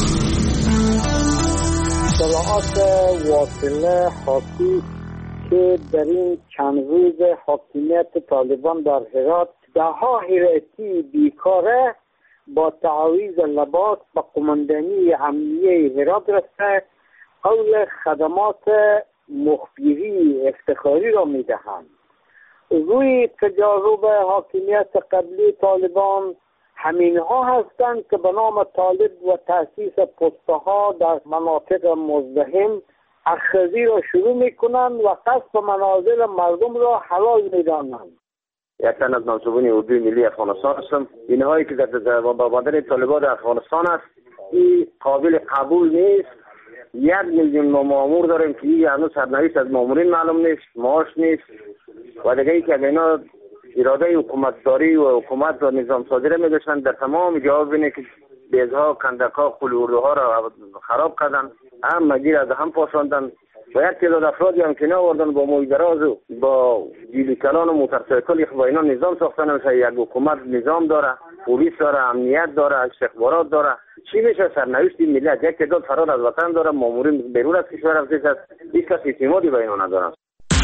S15: اطلاعات واصله حاکی که در این چند روز حاکمیت طالبان در هرات دهها هراتی بیکاره با تعاویض لباس به قماندانی امنیه هرات رسته قول خدمات مخبری افتخاری را میدهند. روی تجارب حاکمیت قبلی طالبان همین ها هستند که به نام طالب و تأسیس پستها در مناطق مزدحم اخذی را شروع می کنند و قصد منازل مردم را حلال می دانند.
S16: یک تن از منصوبین اردوی ملی افغانستان هستم. اینهایی که در بابادر طالبان در افغانستان است این قابل قبول نیست. یک میلیون مامور داریم که این هنوز سرنوشت از مامورین معلوم نیست، معاش نیست و دیگه ای که اینا اراده حکومتداری و حکومت و نظام صادره می داشتن در تمام جواب بینه که بیزها، کندکها، قول اردوها را خراب کردن، هم مگیر از هم پاشاندن و یک تعداد افرادی هم که ناوردن با موی دراز و با جیلی کلان و موترسایکل با اینا نظام ساختن میشه. یک حکومت نظام داره، پلیس داره، امنیت داره، استخبارات داره. چی میشه سرنوشت این ملت؟ یک تعداد فرار از وطن داره، مامورین بیرون از کشور رفته است، هیچ کس اعتمادی به اینا نداره.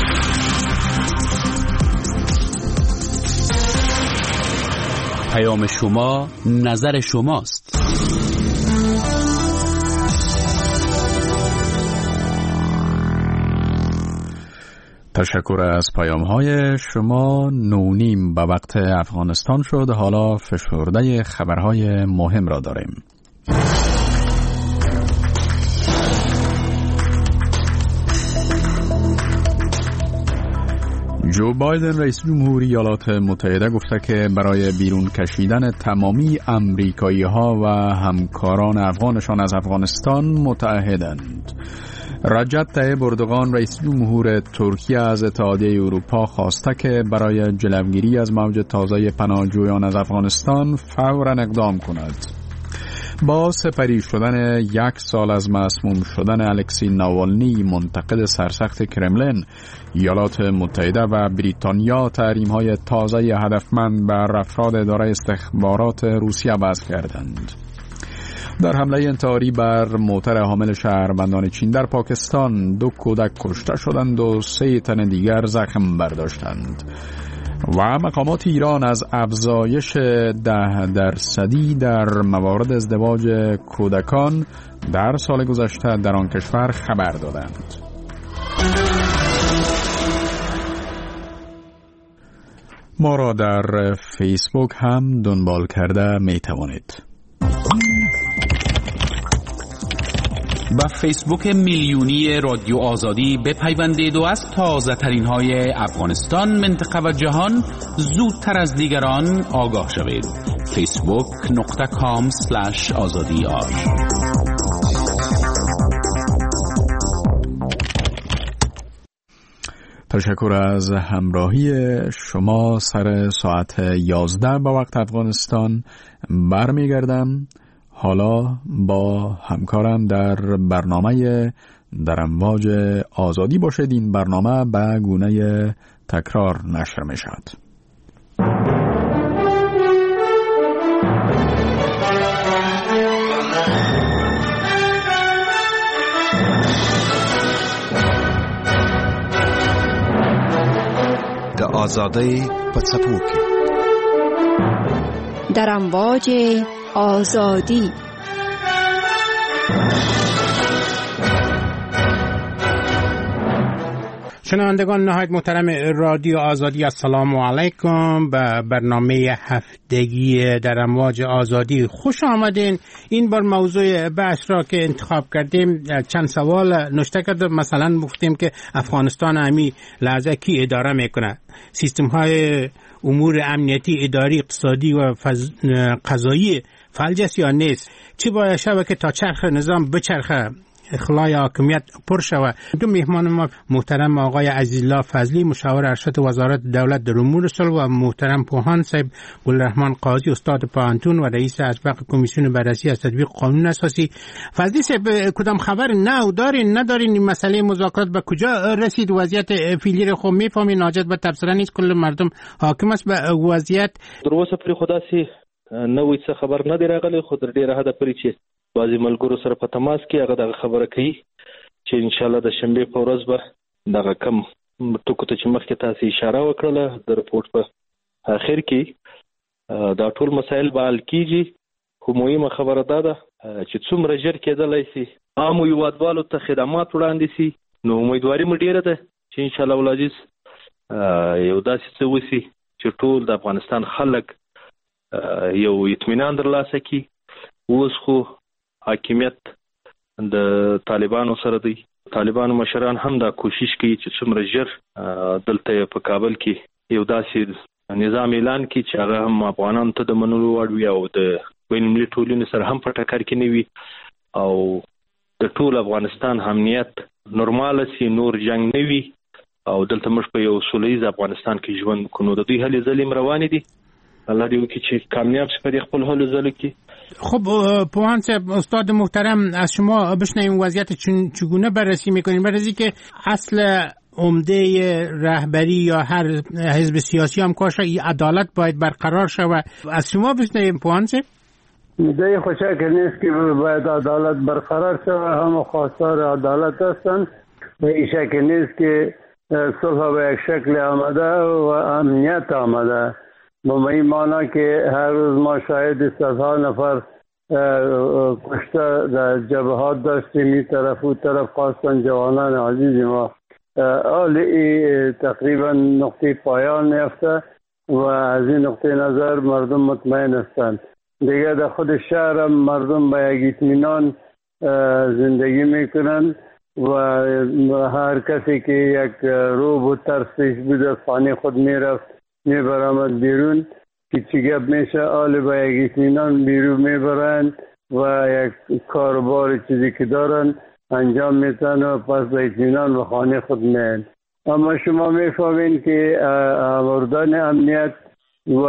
S14: پیام شما، نظر شماست.
S1: تشکر از پیام های شما. نونیم به وقت افغانستان شد. حالا فشرده خبرهای مهم را داریم. جو بایدن رئیس جمهوری ایالات متحده گفته که برای بیرون کشیدن تمامی امریکایی ها و همکاران افغانشان از افغانستان متعهدند. رجب طیب اردوغان رئیس جمهور ترکیه از اتحادیه اروپا خواسته که برای جلوگیری از موج تازه پناهجویان از افغانستان فوراً اقدام کند. با سپری شدن یک سال از مسموم شدن الکسی ناوالنی منتقد سرسخت کرملین، ایالات متحده و بریتانیا تحریم‌های تازه هدفمند بر افراد اداره استخبارات روسیه وضع کردند. در حمله انتحاری بر موتر حامل شهروندان چین در پاکستان دو کودک کشته شدند و سه تن دیگر زخم برداشتند. و مقامات ایران از افزایش ده درصدی در موارد ازدواج کودکان در سال گذشته در آن کشور خبر دادند. ما را در فیسبوک هم دنبال کرده می توانید.
S14: با فیسبوک میلیونی رادیو آزادی بپیوندید و از تازه ترین های افغانستان، منطقه و جهان زودتر از دیگران آگاه شوید. فیسبوک نقطه کام سلش آزادی آر.
S1: تشکر از همراهی شما. سر ساعت یازده با وقت افغانستان برمیگردم. حالا با همکارم در برنامه در امواج آزادی باشد. این برنامه به گونه تکرار نشر می شود.
S17: د آزادی په څپو کې
S18: در امواج آزادی.
S9: شنوندگان نهایت محترم رادیو آزادی، السلام علیکم. به برنامه هفتگی در امواج آزادی خوش آمدین. این بار موضوع بحث را که انتخاب کردیم چند سوال نوشته کردیم. مثلا گفتیم که افغانستان همی لحظه کی اداره میکنه، سیستم های امور امنیتی، اداری، اقتصادی و فز... قضایی فلج یا نیست؟ چی باید شود که تا چرخ نظام بچرخه، اخلای حاکمیت پر شود؟ دو مهمان ما محترم آقای عزیزالله فضلی، مشاور ارشد وزارت دولت در امور صلح، و محترم پوهان صاحب گلرحمان قاضی، استاد پوهنتون و رئیس اسبق کمیسیون بررسی از تطبیق قانون اساسی. فضلی صاحب، کدام خبر نو دارین ندارین؟ این مسئله مذاکرات به کجا رسید؟ وضعیت فعلی رو خب میفهمین، حاجت به تبصره نیست، کل مردم حاکم است به وضعیت.
S6: در اوسه پرې خدا سي نوې څه خبر نه دی راغلی، خو در ډیره حده پرې چې بعضې ملګرو سره په تماس کې هغه دغه خبره کوي چې انشاءالله د شنبې په ورځ به دغه کم ټکو ته چې مخکې تاسې اشاره وکړله د رپورټ په اخر کې دا ټول مسایل به حل کېږي. خو مهمه خبره دا ده چې څومره ژر کېدلی سي عامو هېوادوالو ته خدمات وړاندې سي، نو امیدواري مو ډېره ده چې انشاءالله العزیز یو داسې څه وسي چې ټول د افغانستان خلک یو اطمینان درلاسه کړي. اوس خو حاکمیت د طالبانو سره دی، طالبانو مشران هم دا کوشش کوي چې څومره ژر دلته په کابل کې یو داسې نظام اعلان کړي چې هغه هم افغانانو ته د منلو وړ وي او د بین‌المللي ټولنې سره هم په ټکر کې نه وي او د ټول افغانستان امنیت نورماله سي، نور جنگ نه وي او دلته موږ په یو سوله ییز افغانستان کې ژوند وکړو. د دوی هلې ځلې روانې دي، الله دې وکړي چې کامیاب شي په خپل هلو ځلو کې.
S9: خب پوهان صاحب، استاد محترم، از شما بشنویم وضعیت چگونه بررسی میکنین؟ بررسی که اصل عمده رهبری یا هر حزب سیاسی هم کاش عدالت باید برقرار شود. از شما بشنویم پوهان صاحب.
S5: ده خوشک نیست که باید عدالت برقرار شود، هم خواستار عدالت هستند و این شک نیست که صلح به یک شکل آمده و امنیت آمده. با این معنی که هر روز ما شاهد صدها نفر کشته در جبهات داشتیم، این طرف و طرف خواستن جوانان عزیز ما آلی تقریبا نقطه پایان یافته و از این نقطه نظر مردم مطمئن هستند. دیگه در خود شهر هم مردم به یک اطمینان زندگی میکنند و هر کسی که یک روب و ترس پیش بود از خانه خود میرفت میبرامد بیرون که چی گپ میشه آل به یک اطمینان بیرون میبرند و یک کاربار چیزی که دارن انجام میتن و پس به اطمینان به خانه خود میند. اما شما میفهمین که اردان امنیت و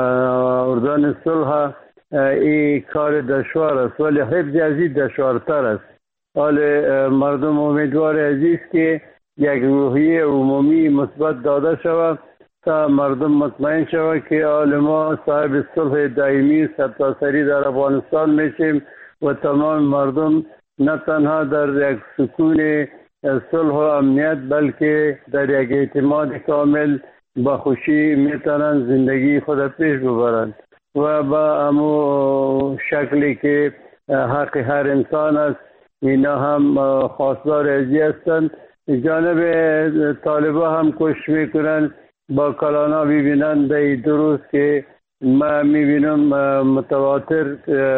S5: اردان صلح این کار دشوار است ولی حفظ عزیز دشوارتر است. حال مردم امیدوار عزیز که یک روحیه عمومی مثبت داده شود تا مردم مطمئن شود که حال ما صاحب صلح دائمی سرتاسری در افغانستان میشیم و تمام مردم نه تنها در یک سکون صلح و امنیت بلکه در یک اعتماد کامل با خوشی میتونن زندگی خود پیش ببرند و با امو شکلی که حق هر انسان است اینا هم خواستار ازی هستند. جانب طالبا هم کوشش میکنن با کلانا ببینن در دو روز که ما میبینم متواتر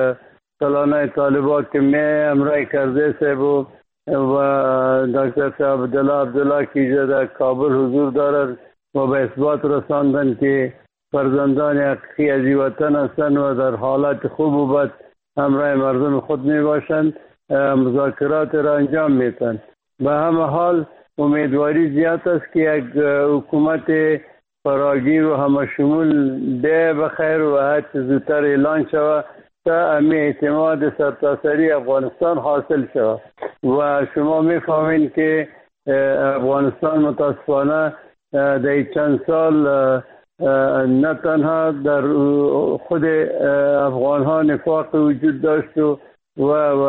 S5: کلانای طالبا که می امرای کرده سبو و دکتر صاحب عبدالله عبدالله کی در کابل حضور دارد و به اثبات رساندن که فرزندان حقیقی از وطن هستند و در حالت خوب و بد همراه مردم خود می باشند مذاکرات را انجام میتن. به همه حال امیدواری زیاد است که یک حکومت فراگیر و همه شمول ده بخیر و هر چه زودتر اعلان شود تا امی اعتماد سرتاسری افغانستان حاصل شود و شما میفهمین که افغانستان متاسفانه در چند سال نه تنها در خود افغان ها نفاق وجود داشت و و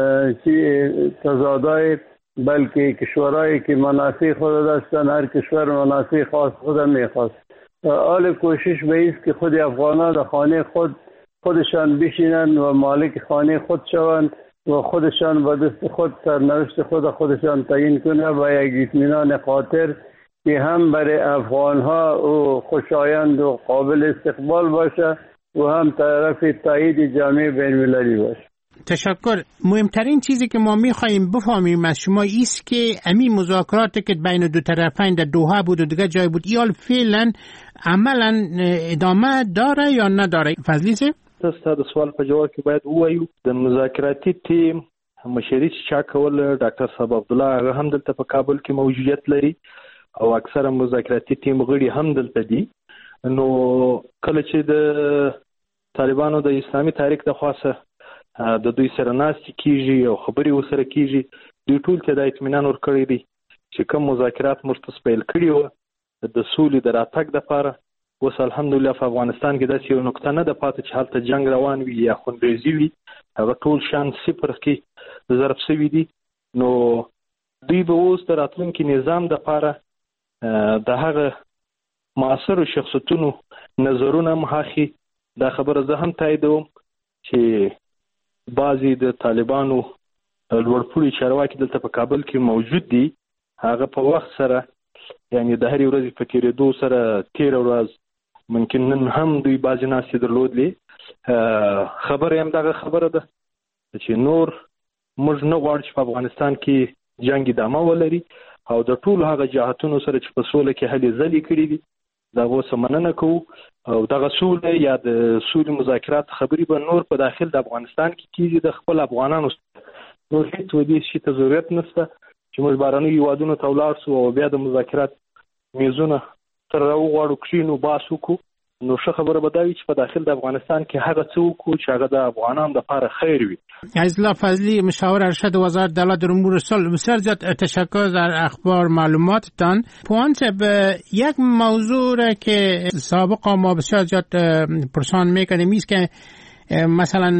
S5: تضادهای بلکه کشورهایی که منافع خود داشتن هر کشور منافع خاص خود میخواست. حال کوشش به ایست که خود افغانان در خانه خود خودشان بشینن و مالک خانه خود شوند و خودشان با دست خود سرنوشت خود خودشان تعیین کنه و یک اطمینان خاطر که هم برای افغان ها و خوشایند و قابل استقبال باشه و هم طرف تایید جامعه بین المللی باشه.
S9: تشکر. مهمترین چیزی که ما میخواییم بفهمیم از شما ایست که امی مذاکرات که بین دو طرفین در دوحه بود و دیگه جای بود ایال فعلا عملا ادامه داره یا نداره؟ فضلی سه؟
S6: تاسو سوال په جواب کې باید ووایو د مذاکراتي ټیم مشري چې کول ډاکټر صاحب عبدالله هغه هم دلته په کابل کې موجودیت لري او اکثره مذاکراتي ټیم غړي هم دلته دي. نو کله چې د طالبانو د اسلامي تاریخ د خاصه د دوی سره ناستې کیږي او خبرې وسره کیږي دوی ټول ته د اطمینان ورکړی دی چې کوم مذاکرات مرتس پیل کړي وو د سولې د راتګ دپاره اوس الحمدلله په افغانستان کې داسې یو نقطه نه ده پاتې چې هلته جنګ روان وي یا خونریزي وي هغه ټول شان صفر کې ضرب شوي دي. نو دوی به اوس د راتلونکي نظام دپاره د هغه معاصرو شخصیتونو نظرونه مخاخي دا خبره زه هم تاییدوم چې بعضی د طالبانو لوړپوړي چارواکي دلته په کابل کې موجود دي هغه په وخت سره یعنی د هرې ورځې په تېرېدو سره تېره ورځ ممکن نن هم دوی بعضې ناستې درلودلې. خبره هم دغه خبره ده چې نور موږ نه غواړو چې په افغانستان کې جنګ ادامه ولري او د ټولو هغه جهاتونو سره چې په سوله کې هلې ځلې کړي دي د هغو څه مننه کوو او دغه سوله یا د سولې مذاکرات خبرې به نور په داخل د افغانستان کې کېږي د خپل افغانانو نور هېڅ ودې شي ته ضرورت نشته چې موږ بهرنیو هېوادونو ته ولاړ شو او بیا د مذاکرات میزونه تر راوغواړو کښېنو باس وکړو. نو ښه خبره به دا وي چې په داخل د افغانستان کې هغه څه وکړو چې هغه د افغانانو دپاره خیر وي.
S9: عزیزالله فضلی مشاور ارشد وزارت دولت امور صلح، بسیار زیاد تشکر در اخبار معلوماتتان. پوانت به یک موضوع را که سابقا ما بسیار زیاد پرسان میکنیم ایست که مثلا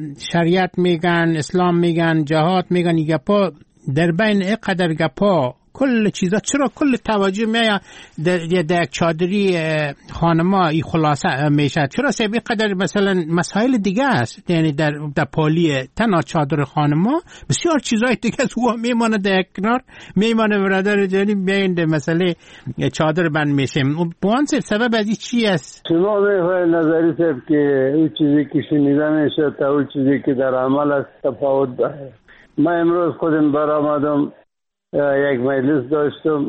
S9: شریعت میگن، اسلام میگن، جهاد میگن، گپا در بین اینقدر گپا کل چیزا چرا کل توجه میاد در در چادری خانما این خلاصه میشه؟ چرا سبی قدر مثلا مسائل دیگه است، یعنی در در پالی تنها چادر خانما بسیار چیزای دیگه است و میمانه در کنار، میمانه برادر جانی بیاین مسئله چادر بند میشه. بوانس سبب از این چی است؟
S5: شما میخواید نظری سب که اون چیزی که شنیده میشه تا اون چیزی که در عمل است تفاوت داره. من امروز خودم برآمدم، یک مجلس داشتم،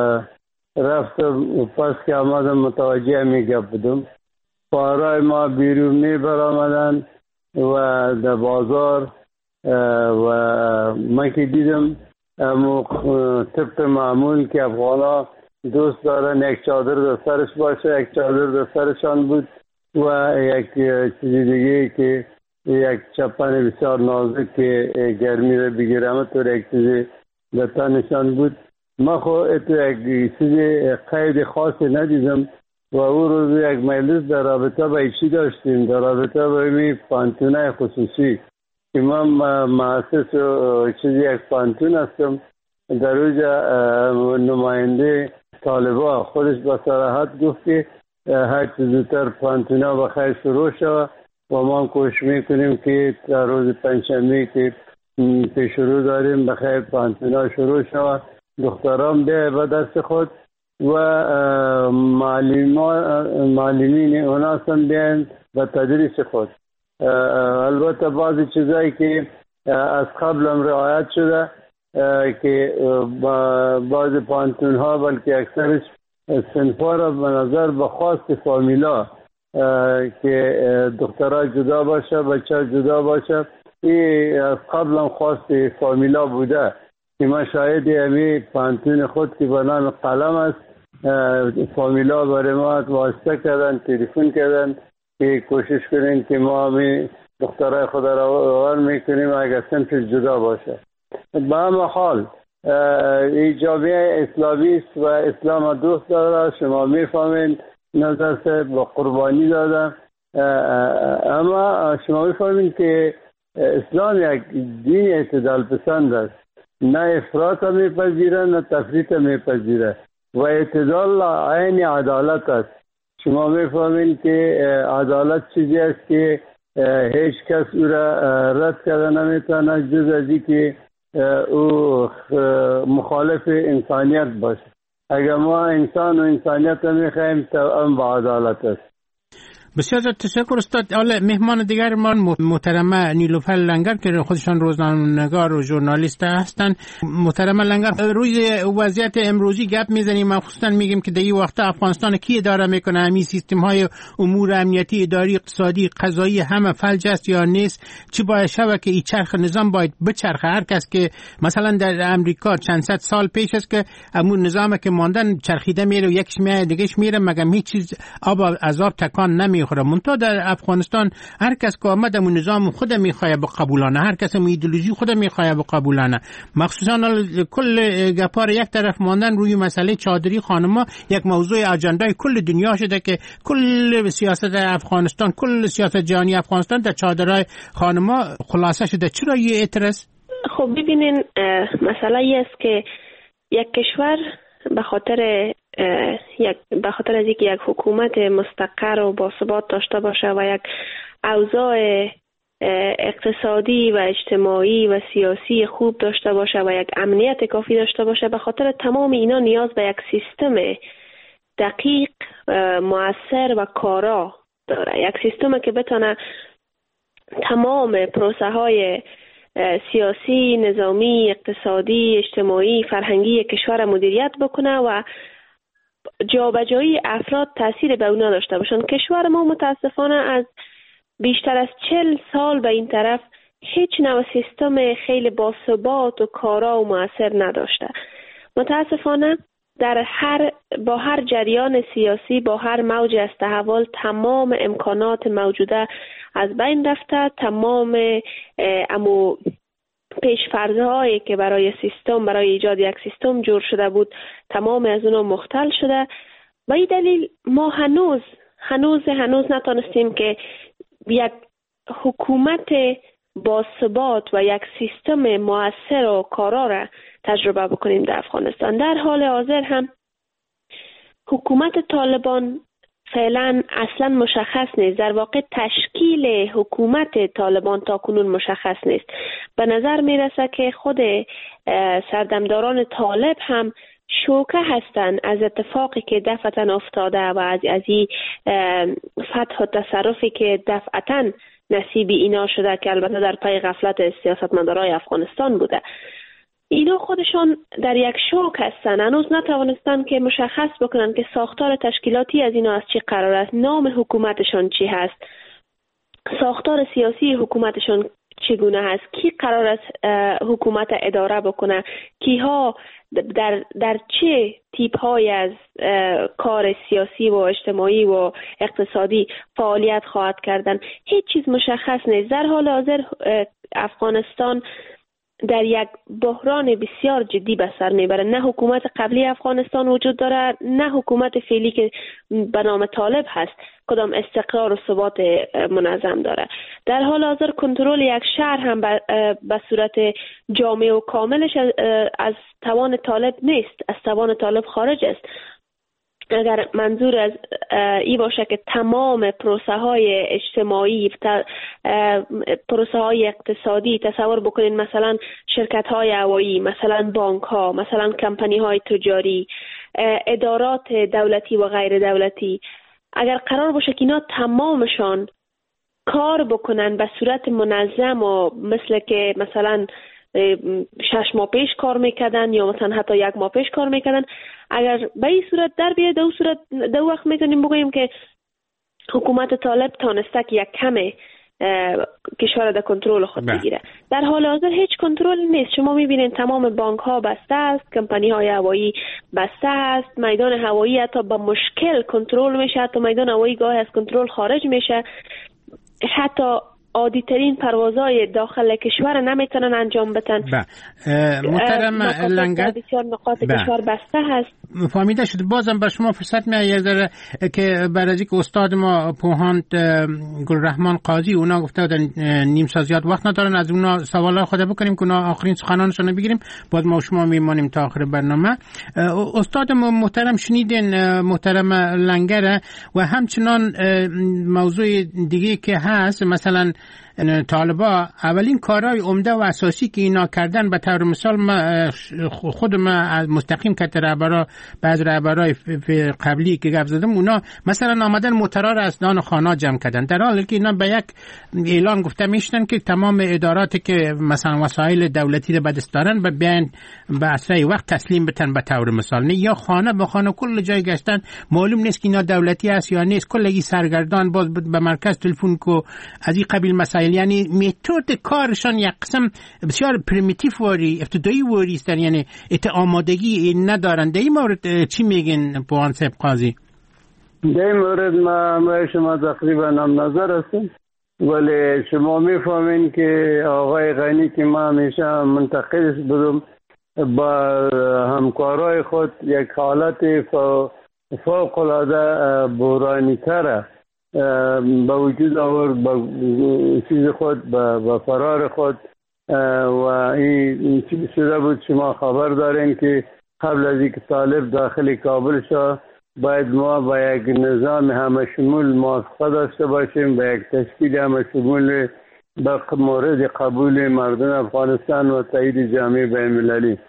S5: رفتم پس که آمدم متوجه میگه بودم پارای ما بیرون می برآمدن و در بازار و من که دیدم طبق معمول که افغانا دوست دارن یک چادر در سرش باشه، یک چادر در سرشان بود و یک چیزی دیگه که یک چپن بسیار نازک که گرمی رو بگیره همطور یک چیزی در تنشان بود. ما خو اتو یک چیزی قید خاصی ندیدم و او روز یک مجلس در رابطه با ایشی داشتیم، در رابطه با ایمی پانتونه خصوصی که من مؤسس چیزی یک پانتون هستم. در اوجا نماینده طالبا خودش با صراحت گفت که هر چیز زودتر پانتونه بخیر شروع شود و ما کوشش میکنیم که در روز پنجشنبه که پیش رو داریم بخیر پانتونه شروع شود، دختران به به دست خود و معلمین اونا هم بیان به تدریس خود. البته بعضی چیزایی که از قبل هم رعایت شده که بعض پانتون ها بلکه اکثرش صنفا را به نظر به خواست فامیلا که دخترها جدا باشه بچه جدا باشه، این از قبل هم خواست فامیلا بوده که من شاید امی پانتون خود که به نام قلم است فامیلا برای ما واسطه کردن، تلفن کردن که کوشش کنین که ما همی دخترهای خود را آور میکنیم اگر صنف جدا باشه. به همه حال این جامعه اسلامی است و اسلام دوست داره، شما میفهمین نظر سے با قربانی دادم، اما شما میفهمین که اسلام یک دین اعتدال پسند است، نه افراط میپذیره نه تفریط میپذیره و اعتدال عین عدالت است. شما میفهمین که عدالت چیزی است که هیچ کس او را رد کرده نمیتونه جز از این که او مخالف انسانیت باشه. اگر ما انسان و انسانیت رو میخوایم تو ام با عدالت است.
S9: بسیار تشکر استاد. حالا مهمان دیگر ما محترمه نیلوفر لنگر که خودشان روزنامه‌نگار و ژورنالیست هستند. محترمه لنگر، روی وضعیت امروزی گپ میزنیم، مخصوصا میگیم که در این وقت افغانستان کی اداره میکنه، همین سیستم های امور امنیتی، اداری، اقتصادی، قضایی همه فلج است یا نیست؟ چی باید شود که این چرخ نظام باید بچرخه؟ هر کس که مثلا در امریکا چند صد سال پیش است که همون نظامی که ماندن چرخیده میره و یکیش میاد دیگهش میره، مگم هیچ چیز آب از آب تکان نمی منتها در افغانستان هر کس که آمد همون نظام خود میخواه با قبولانه، هر کس همون ایدئولوژی خود میخواه با قبولانه. مخصوصا کل گپار یک طرف ماندن روی مسئله چادری خانما یک موضوع اجندای کل دنیا شده که کل سیاست افغانستان، کل سیاست جهانی افغانستان در چادرهای خانما خلاصه شده. چرا یه اعتراض؟
S19: خب ببینین مسئله ای است که یک کشور به خاطر یک به خاطر از اینکه یک حکومت مستقر و باثبات داشته باشه و یک اوضاع اقتصادی و اجتماعی و سیاسی خوب داشته باشه و یک امنیت کافی داشته باشه، به خاطر تمام اینا نیاز به یک سیستم دقیق، مؤثر و کارا داره. یک سیستم که بتونه تمام پروسه های سیاسی، نظامی، اقتصادی، اجتماعی، فرهنگی کشور مدیریت بکنه و جابجایی افراد تأثیر به اونا داشته باشن. کشور ما متاسفانه از بیشتر از چل سال به این طرف هیچ نوع سیستم خیلی باثبات و کارا و مؤثر نداشته. متاسفانه در هر با هر جریان سیاسی، با هر موج از تحول، تمام امکانات موجوده از بین رفته، تمام امو پیش‌فرض‌هایی که برای سیستم، برای ایجاد یک سیستم جور شده بود، تمام از اونها مختل شده. و این دلیل ما هنوز هنوز هنوز نتونستیم که یک حکومت باثبات و یک سیستم مؤثر و کارا را تجربه بکنیم در افغانستان. در حال حاضر هم حکومت طالبان فعلا اصلا مشخص نیست. در واقع تشکیل حکومت طالبان تا کنون مشخص نیست. به نظر میرسه که خود سردمداران طالب هم شوکه هستند از اتفاقی که دفعتاً افتاده و از از این فتح و تصرفی که دفعتاً نصیب اینا شده که البته در پی غفلت سیاستمدارای افغانستان بوده. اینا خودشان در یک شوک هستن، هنوز نتوانستن که مشخص بکنن که ساختار تشکیلاتی از اینا از چی قرار است، نام حکومتشان چی هست، ساختار سیاسی حکومتشان چگونه هست، کی قرار است حکومت اداره بکنه، کیها در در چه تیپ های از کار سیاسی و اجتماعی و اقتصادی فعالیت خواهد کردن. هیچ چیز مشخص نیست. در حال حاضر افغانستان در یک بحران بسیار جدی به سر میبره. نه حکومت قبلی افغانستان وجود داره، نه حکومت فعلی که به نام طالب هست کدام استقرار و ثبات منظم داره. در حال حاضر کنترل یک شهر هم به صورت جامع و کاملش از توان طالب نیست، از توان طالب خارج است. اگر منظور از ای باشه که تمام پروسه های اجتماعی، پروسه های اقتصادی، تصور بکنین مثلا شرکت های هوایی، مثلا بانک ها، مثلا کمپانی های تجاری، ادارات دولتی و غیر دولتی، اگر قرار باشه که اینا تمامشان کار بکنن به صورت منظم و مثل که مثلا شش ماه پیش کار میکردن یا مثلا حتی یک ماه پیش کار میکردن، اگر به این صورت در بیاد، دو صورت دو وقت میتونیم بگوییم که حکومت طالب تانسته که یک کم کشور در کنترل خود بگیره. در حال حاضر هیچ کنترل نیست. شما میبینید تمام بانک ها بسته است، کمپانی های هوایی بسته است، میدان هوایی حتی با مشکل کنترل میشه، حتی میدان هوایی گاه از کنترل خارج میشه، حتی عادی ترین پروازهای داخل کشور نمیتونن انجام بدن.
S9: محترم لنگر،
S19: بسیار نقاط کشور بسته هست.
S9: فهمیده شد. بازم بر شما فرصت میاد ذره که برای اینکه استاد ما پوهاند گلرحمان قاضی اونا گفته بودن نیم ساعت زیاد وقت ندارن، از اونا سوالا خود بکنیم که اونا آخرین سخنانشون بگیریم، باز ما شما میمونیم تا آخر برنامه. استاد محترم شنیدین محترم لنگر، و همچنان موضوع دیگه که هست، مثلا طالبا اولین کارهای عمده و اساسی که اینا کردن، به طور مثال ما خود ما مستقیم که رهبرا بعض رهبرای قبلی که گفت زدم، اونا مثلا آمدن موترا از دان و خانه جمع کردن، در حالی که اینا به یک اعلان گفته میشتن که تمام اداراتی که مثلا وسایل دولتی رو به دست دارن به بیان به اسرع وقت تسلیم بتن. به طور مثال نه یا خانه به خانه کل جای گشتن، معلوم نیست که اینا دولتی است یا نیست، کلگی سرگردان باز به مرکز تلفن کو از این قبیل مسائل. یعنی متد کارشان یک قسم بسیار پریمیتیو واری ابتدایی واری است، یعنی ات آمادگی ندارن. در این مورد چی میگین پوهان صاحب قاضی؟
S5: در این مورد ما ما شما تقریبا هم نظر هستیم، ولی شما میفهمین که آقای غنی که ما همیشه منتقدش بودم با همکارای خود یک حالت فوق العاده بحرانی تره با وجود آورد، با چیز خود، با فرار خود، و این چیز شده بود. شما خبر دارین که قبل از اینکه طالب داخل کابل شد باید ما با یک نظام همه شمول موافقه داشته باشیم، با یک تشکیل همه شمول به مورد قبول مردم افغانستان و تایید جامعه بین‌المللی.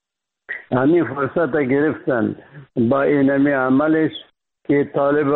S5: همین فرصت گرفتن با اینمی عملش که طالب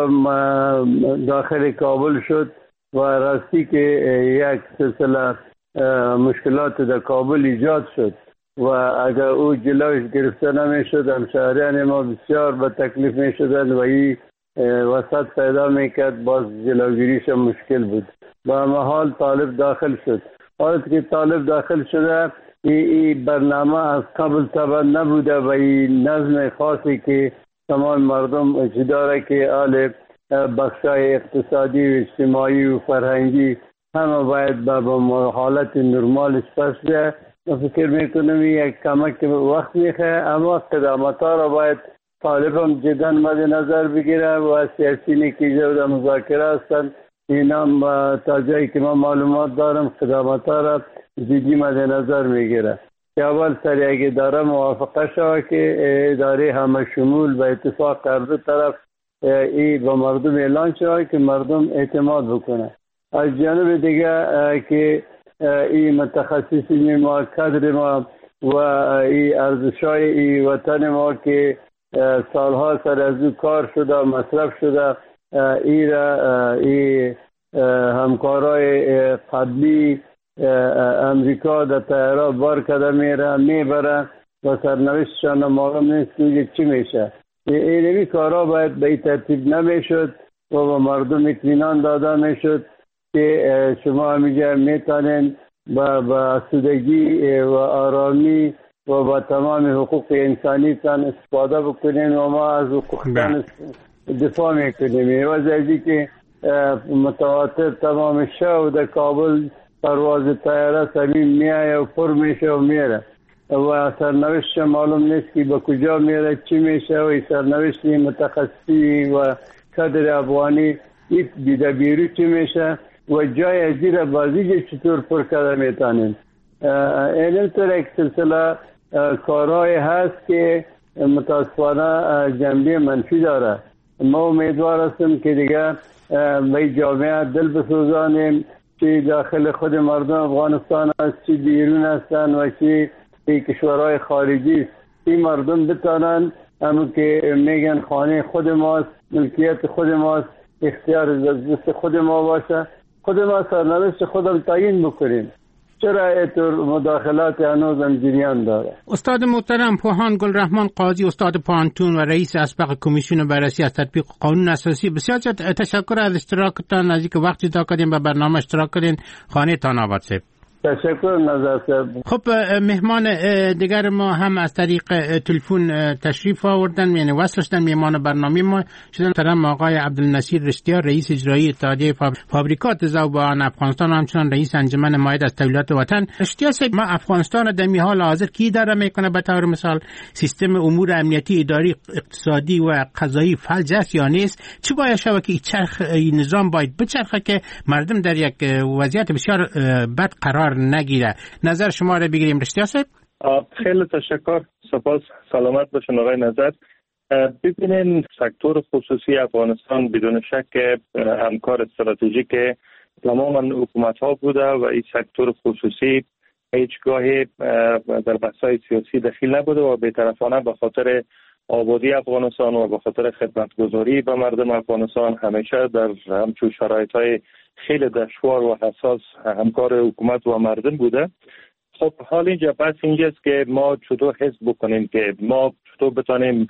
S5: داخل کابل شد و راستی که یک سلسله مشکلات در کابل ایجاد شد و اگر او جلوش گرفته نمی شد همشهریان ما بسیار به تکلیف می شدن و این وسط پیدا می کرد، باز جلوگیریش مشکل بود. با محال طالب داخل شد. حالا که طالب داخل شده این برنامه از قبل طبعا نبوده و این نظم خاصی که تمام مردم اجداره که آل بخشای اقتصادی و اجتماعی و فرهنگی همه باید با حالت نرمالش پس بیه. من فکر میکنم یک کمک وقت میخواه، اما قدامت ها را باید طالب هم جدا مد نظر بگیره و سیاسی نکیجه و مذاکره هستن. این هم تا جایی که من معلومات دارم قدامت ها را جدی مد نظر میگیره. که اول سر یک اداره موافقه شود که اداره همه شمول به اتفاق کرده طرف این به مردم اعلان شود که مردم اعتماد بکنه. از جانب دیگه که این متخصصین ما، کادر ما و این ارزشای این وطن ما که سالها سر از او کار شده، مصرف شده، این را این همکارای قبلی امریکا در طیاره بار کده میره میبره و سرنوشتشان معلوم نیست که چی میشه. اینمی کارها باید به این ترتیب نمیشد و به مردم اطمینان داده میشد که شما همیشه میتونین با با آسودگی و آرامی و با تمام حقوق انسانی تان استفاده بکنین و ما از حقوقتان دفاع میکنیم. و ازی که متواتر تمام شو در کابل پرواز طیاره سمین میایه و پر میشه و میره و سرنوشت معلوم نیست که به کجا میره چی میشه و سرنوشت متخصصی و کادر افغانی این بیده بیرو چی میشه و جای ازیر بازی چطور پر کرده میتانیم. اینطور یک سلسله کارهای هست که متاسفانه جنبه منفی داره. ما امیدوار هستیم که دیگه به جامعه دل بسوزانیم چی داخل خود مردم افغانستان است، چی بیرون هستن و چی کشورهای خارجی است. این مردم بتانن همون که میگن خانه خود ماست، ملکیت خود ماست، اختیار دست خود ما باشه، خود ما سرنوشت خودم تعیین بکنیم. چرا اینطور مداخلات هنوز هم جریان داره؟
S9: استاد محترم پوهان گلرحمان قاضی، استاد پانتون و رئیس اسبق کمیسیون بررسی از تطبیق قانون اساسی، بسیار تشکر از اشتراکتان، از اینکه وقتی تا کردین به برنامه اشتراک کردین. خانه تان آباد صاحب.
S5: تشکر نظر صاحب.
S9: خب مهمان دیگر ما هم از طریق تلفن تشریف آوردن، یعنی وصل شدن. مهمان برنامه ما شدن محترم آقای عبدالنصیر رشتیار، رئیس اجرایی اتحادیه فابریکات ذوبان افغانستان و همچنان رئیس انجمن مائد از تولیدات وطن. رشتیار صاحب، ما افغانستان در این حال حاضر کی داره میکنه به طور مثال سیستم امور امنیتی، اداری، اقتصادی و قضایی فلج است یا نیست؟ چی باید شود که چرخ این نظام باید بچرخه که مردم در یک وضعیت بسیار بد قرار نگیره؟ نظر شما را بگیریم رشتیار صاحب.
S6: خیلی تشکر، سپاس، سلامت باشن آقای نظر. ببینین سکتور خصوصی افغانستان بدون شک همکار استراتژیک تمام حکومت ها بوده و این سکتور خصوصی هیچگاهی در بحث‌های سیاسی دخیل نبوده و بی‌طرفانه به خاطر آبادی افغانستان و به خاطر خدمتگزاری به مردم افغانستان همیشه در همچون شرایط‌های خیلی دشوار و حساس همکار حکومت و مردم بوده. خب حال اینجا بس اینجاست که ما چطور حس بکنیم که ما چطور بتانیم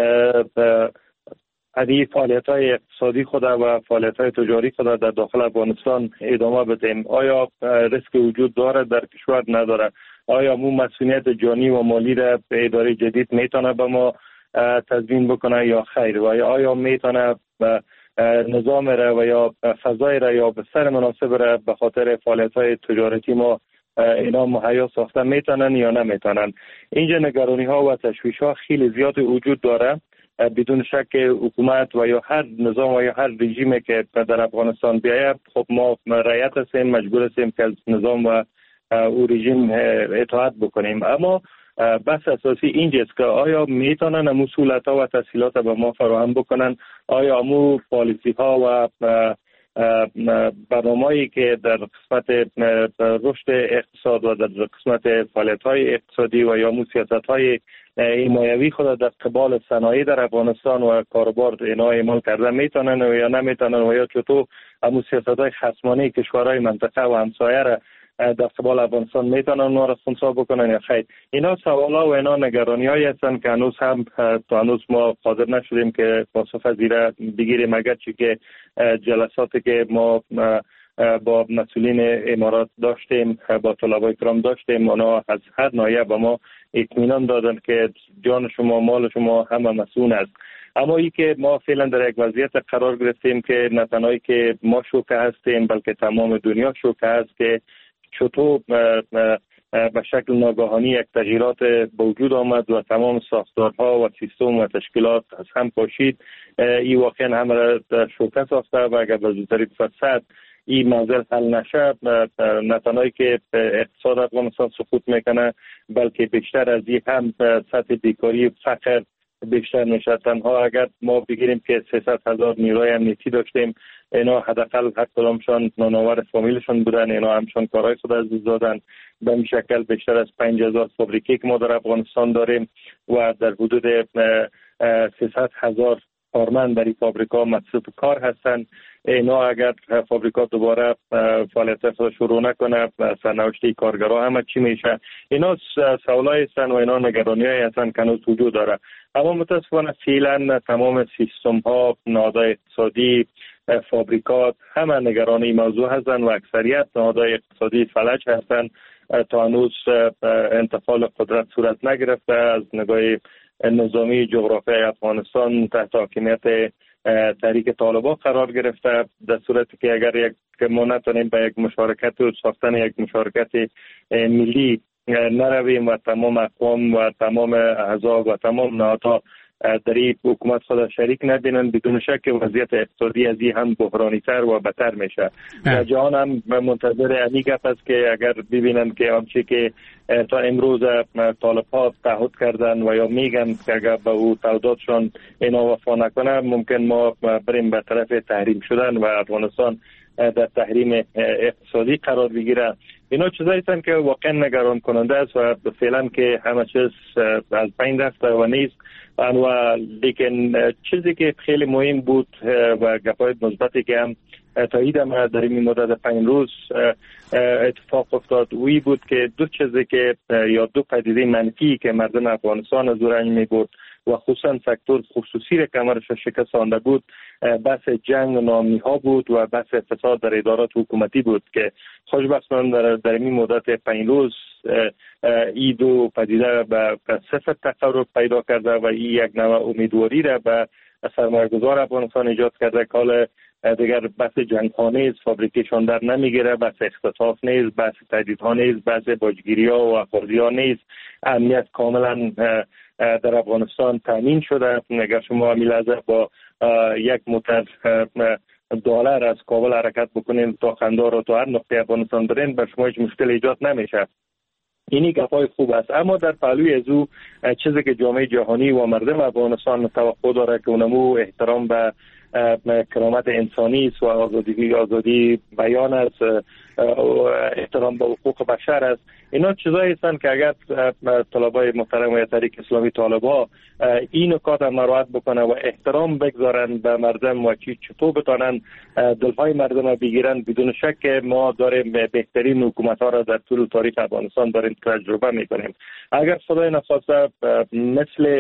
S6: ادی فعالیت‌های اقتصادی خود و فعالیت‌های تجاری خود در داخل افغانستان ادامه بدیم. آیا ریسک وجود داره در کشور نداره؟ آیا مو مسئولیت جانی و مالی را به اداره جدید میتونه به ما تضمین بکنه یا خیر؟ و آیا میتونه نظام را و یا فضای را یا بستر مناسب را به خاطر فعالیت‌های تجارتی ما اینا مهیا ساخته میتونن یا نمیتونن؟ اینجا نگرانی ها و تشویش ها خیلی زیاد وجود داره. بدون شک حکومت و یا هر نظام و یا هر رژیمی که در افغانستان بیاید، خب ما رعایت هستیم، مجبور هستیم که نظام و او رژیم اطاعت بکنیم. اما بس اساسی اینجاست که آیا میتونن امو سهولت ها و تسهیلات به ما فراهم بکنن؟ آیا امو پالیسی ها و برنامه‌ای که در قسمت رشد اقتصاد و در قسمت فعالیت‌های اقتصادی و یا سیاست‌های حمایوی خود در قبال صنایع در افغانستان و کاروبار اینا اعمال کرده میتونن و یا نمیتونن و یا چطور امو سیاست‌های خصمانه کشورهای منطقه و همسایه را در قبال افغانستان میتونن اونا را خنثی بکنن یا خیر؟ اینا سوالا و اینا نگرانی‌هایی هستن که هنوز هم تا هنوز ما قادر نشدیم که پاسخ زیرا بگیریم، اگرچه که جلساتی که ما با مسئولین امارات داشتیم، با طلبای کرام داشتیم، اونا از هر ناحیه به ما اطمینان دادن که جان شما، مال شما همه مسئول است. اما ای که ما فعلا در یک وضعیت قرار گرفتیم که نه تنهایی که ما شوکه هستیم بلکه تمام دنیا شوکه هست که چطور به شکل ناگهانی یک تغییرات به وجود آمد و تمام ساختارها و سیستم و تشکیلات از هم پاشید. این واقعا هم را شوکه ساخته و اگر به زودتری فرصت این موضوع حل نشه، نه تنهایی که اقتصاد افغانستان سقوط میکنه بلکه بیشتر از این هم سطح بیکاری و فقر بیشتر میشه. تنها اگر ما بگیریم که سیصد هزار نیروی امنیتی داشتیم، اینا حداقل هر کدامشان نانآور فامیلشون بودن، اینا همشون کارهای خود از دست دادن. به این شکل بیشتر از پنج هزار فابریکه که ما در افغانستان داریم و در حدود سیصد هزار کارمند در این فابریکا مصروف کار هستند. اینا اگر فابریکا دوباره فعالیت خود شروع نکنه، سرنوشت کارگرها همه چی میشه؟ اینا سوالای هستند و اینا نگرانی‌هایی هستند که هنوز وجود داره. اما متاسفانه فعلا تمام سیستم ها، نهادهای اقتصادی، فابریکات همه نگران این موضوع هستند و اکثریت نهادهای اقتصادی فلج هستند. تا هنوز انتقال قدرت صورت نگرفته. از نگاه نظامی جغرافیای افغانستان تحت حاکمیت تحریک طالبان قرار گرفته، در صورتی که اگر یک ما نتونیم به یک مشارکت و ساختن یک مشارکت ملی نرویم و تمام اقوام و تمام احزاب و تمام نهادها در این حکومت خود شریک نبینن، بدون شک وضعیت اقتصادی از این هم بحرانی تر و بدتر میشه. جهان هم منتظر این گپ است که اگر ببینن که آنچه که تا امروز طالب‌ها تعهد کردن و یا میگن که اگر به او تعهداتشان اینا وفا نکنه، ممکن ما بریم به طرف تحریم شدن و افغانستان در تحریم اقتصادی قرار بگیره. اینا چیزایی هستند که واقعا نگران کننده است و فعلا که همه چیز از بین رفته و نیست. و لیکن چیزی که خیلی مهم بود و گپای مثبتی که هم تایید هم در این مدت پنج روز اتفاق افتاد وی بود که دو چیزی که یا دو پدیده منفی که مردم افغانستان از رنج می بود و خصوصا سکتور خصوصی را کمرش شکستانده بود، بحث جنگ و ناامنی ها بود و بحث فساد در ادارات حکومتی بود که خوشبختانه در در این مدت پنج روز این دو پدیده به صفر تقرب پیدا کرده و این یک نوع امیدواری را به سرمایه‌گذار افغانستان ایجاد کرده که حال دیگر بحث جنگ‌خانه است، فابریکه‌شان در نمیگیره، بحث اختطاف نیست، بحث تهدیدها نیست، بحث باجگیری‌ها و اخراجی‌ها نیست. امنیت کاملا در افغانستان تامین شده. اگر شما همین لحظه با یک موتر دلار از کابل حرکت بکنین تا قندهار و تا هر نقطه افغانستان برین، بر شما هیچ مشکل ایجاد نمیشه. اینی گپای خوب است. اما در پهلوی از او چیزی که جامعه جهانی و مردم افغانستان توقع داره که اونمو احترام به کرامت انسانی است و آزادی آزادی بیان است، احترام به حقوق بشر است. اینا چیزایی هستند که اگر طلبای محترم و تحریک اسلامی طالبا این نکات را مراعات بکنه و احترام بگذارن به مردم و چی چطور بتانن دلهای مردم را بگیرن، بدون شک ما داریم بهترین حکومت ها را در طول تاریخ افغانستان داریم تجربه میکنیم. اگر خدای نخواسته مثل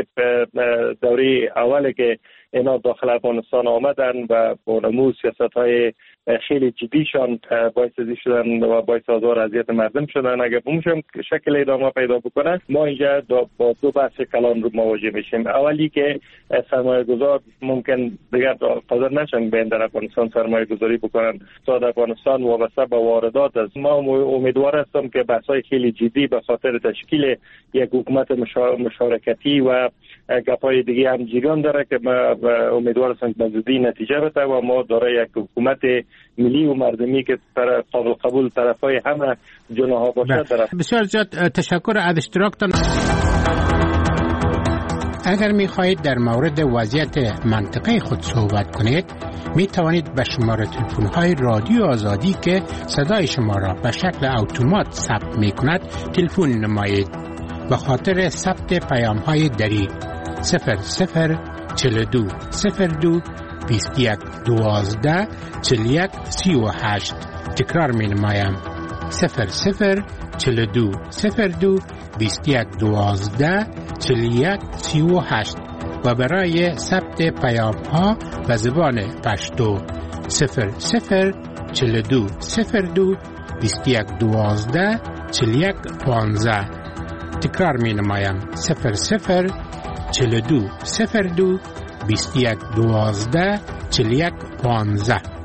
S6: دوره اولی که اینا داخل افغانستان آمدن و اونمو سیاست های خیلی جدیشان باعث ازی شدن و باعث آزار اذیت مردم شدن، اگر بمشم شکل ادامه پیدا بکنن، ما اینجا با دو بحث کلان رو مواجه میشیم. اولی که سرمایه گذار ممکن دیگر قادر نشن به در افغانستان سرمایه گذاری بکنن. اقتصاد افغانستان وابسته به واردات است. ما امیدوار هستم که بحث های خیلی جدی به خاطر تشکیل یک حکومت مشارکتی و گپای دیگه هم جریان داره که ما امیدوار هستم به زودی نتیجه بده و ما داره یک حکومت ملی و مردمی که قابل قبول طرفای همه جناح باشه.
S9: بسیار زیاد تشکر از اشتراکتان. اگر می خواهید در مورد وضعیت منطقه خود صحبت کنید، می توانید به شماره تلفن های رادیو آزادی که صدای شما را به شکل اتومات ثبت می کند تلفن نمایید. به خاطر ثبت پیام های دری صفر صفر چهل و دو صفر دو بیست و یک دوازده چهل و یک سی و هشت. تکرار می نمایم صفر صفر چهل و دو صفر دو بیست و یک دوازده چهل و یک سی و هشت و برای ثبت پیام ها به زبان پشتو صفر صفر چهل و دو صفر دو بیست و یک دوازده چهل و یک پانزده. تکرار می نمایم صفر صفر چهل و دو صفر دو بیست و یک دوازده چهل و یک پانزده.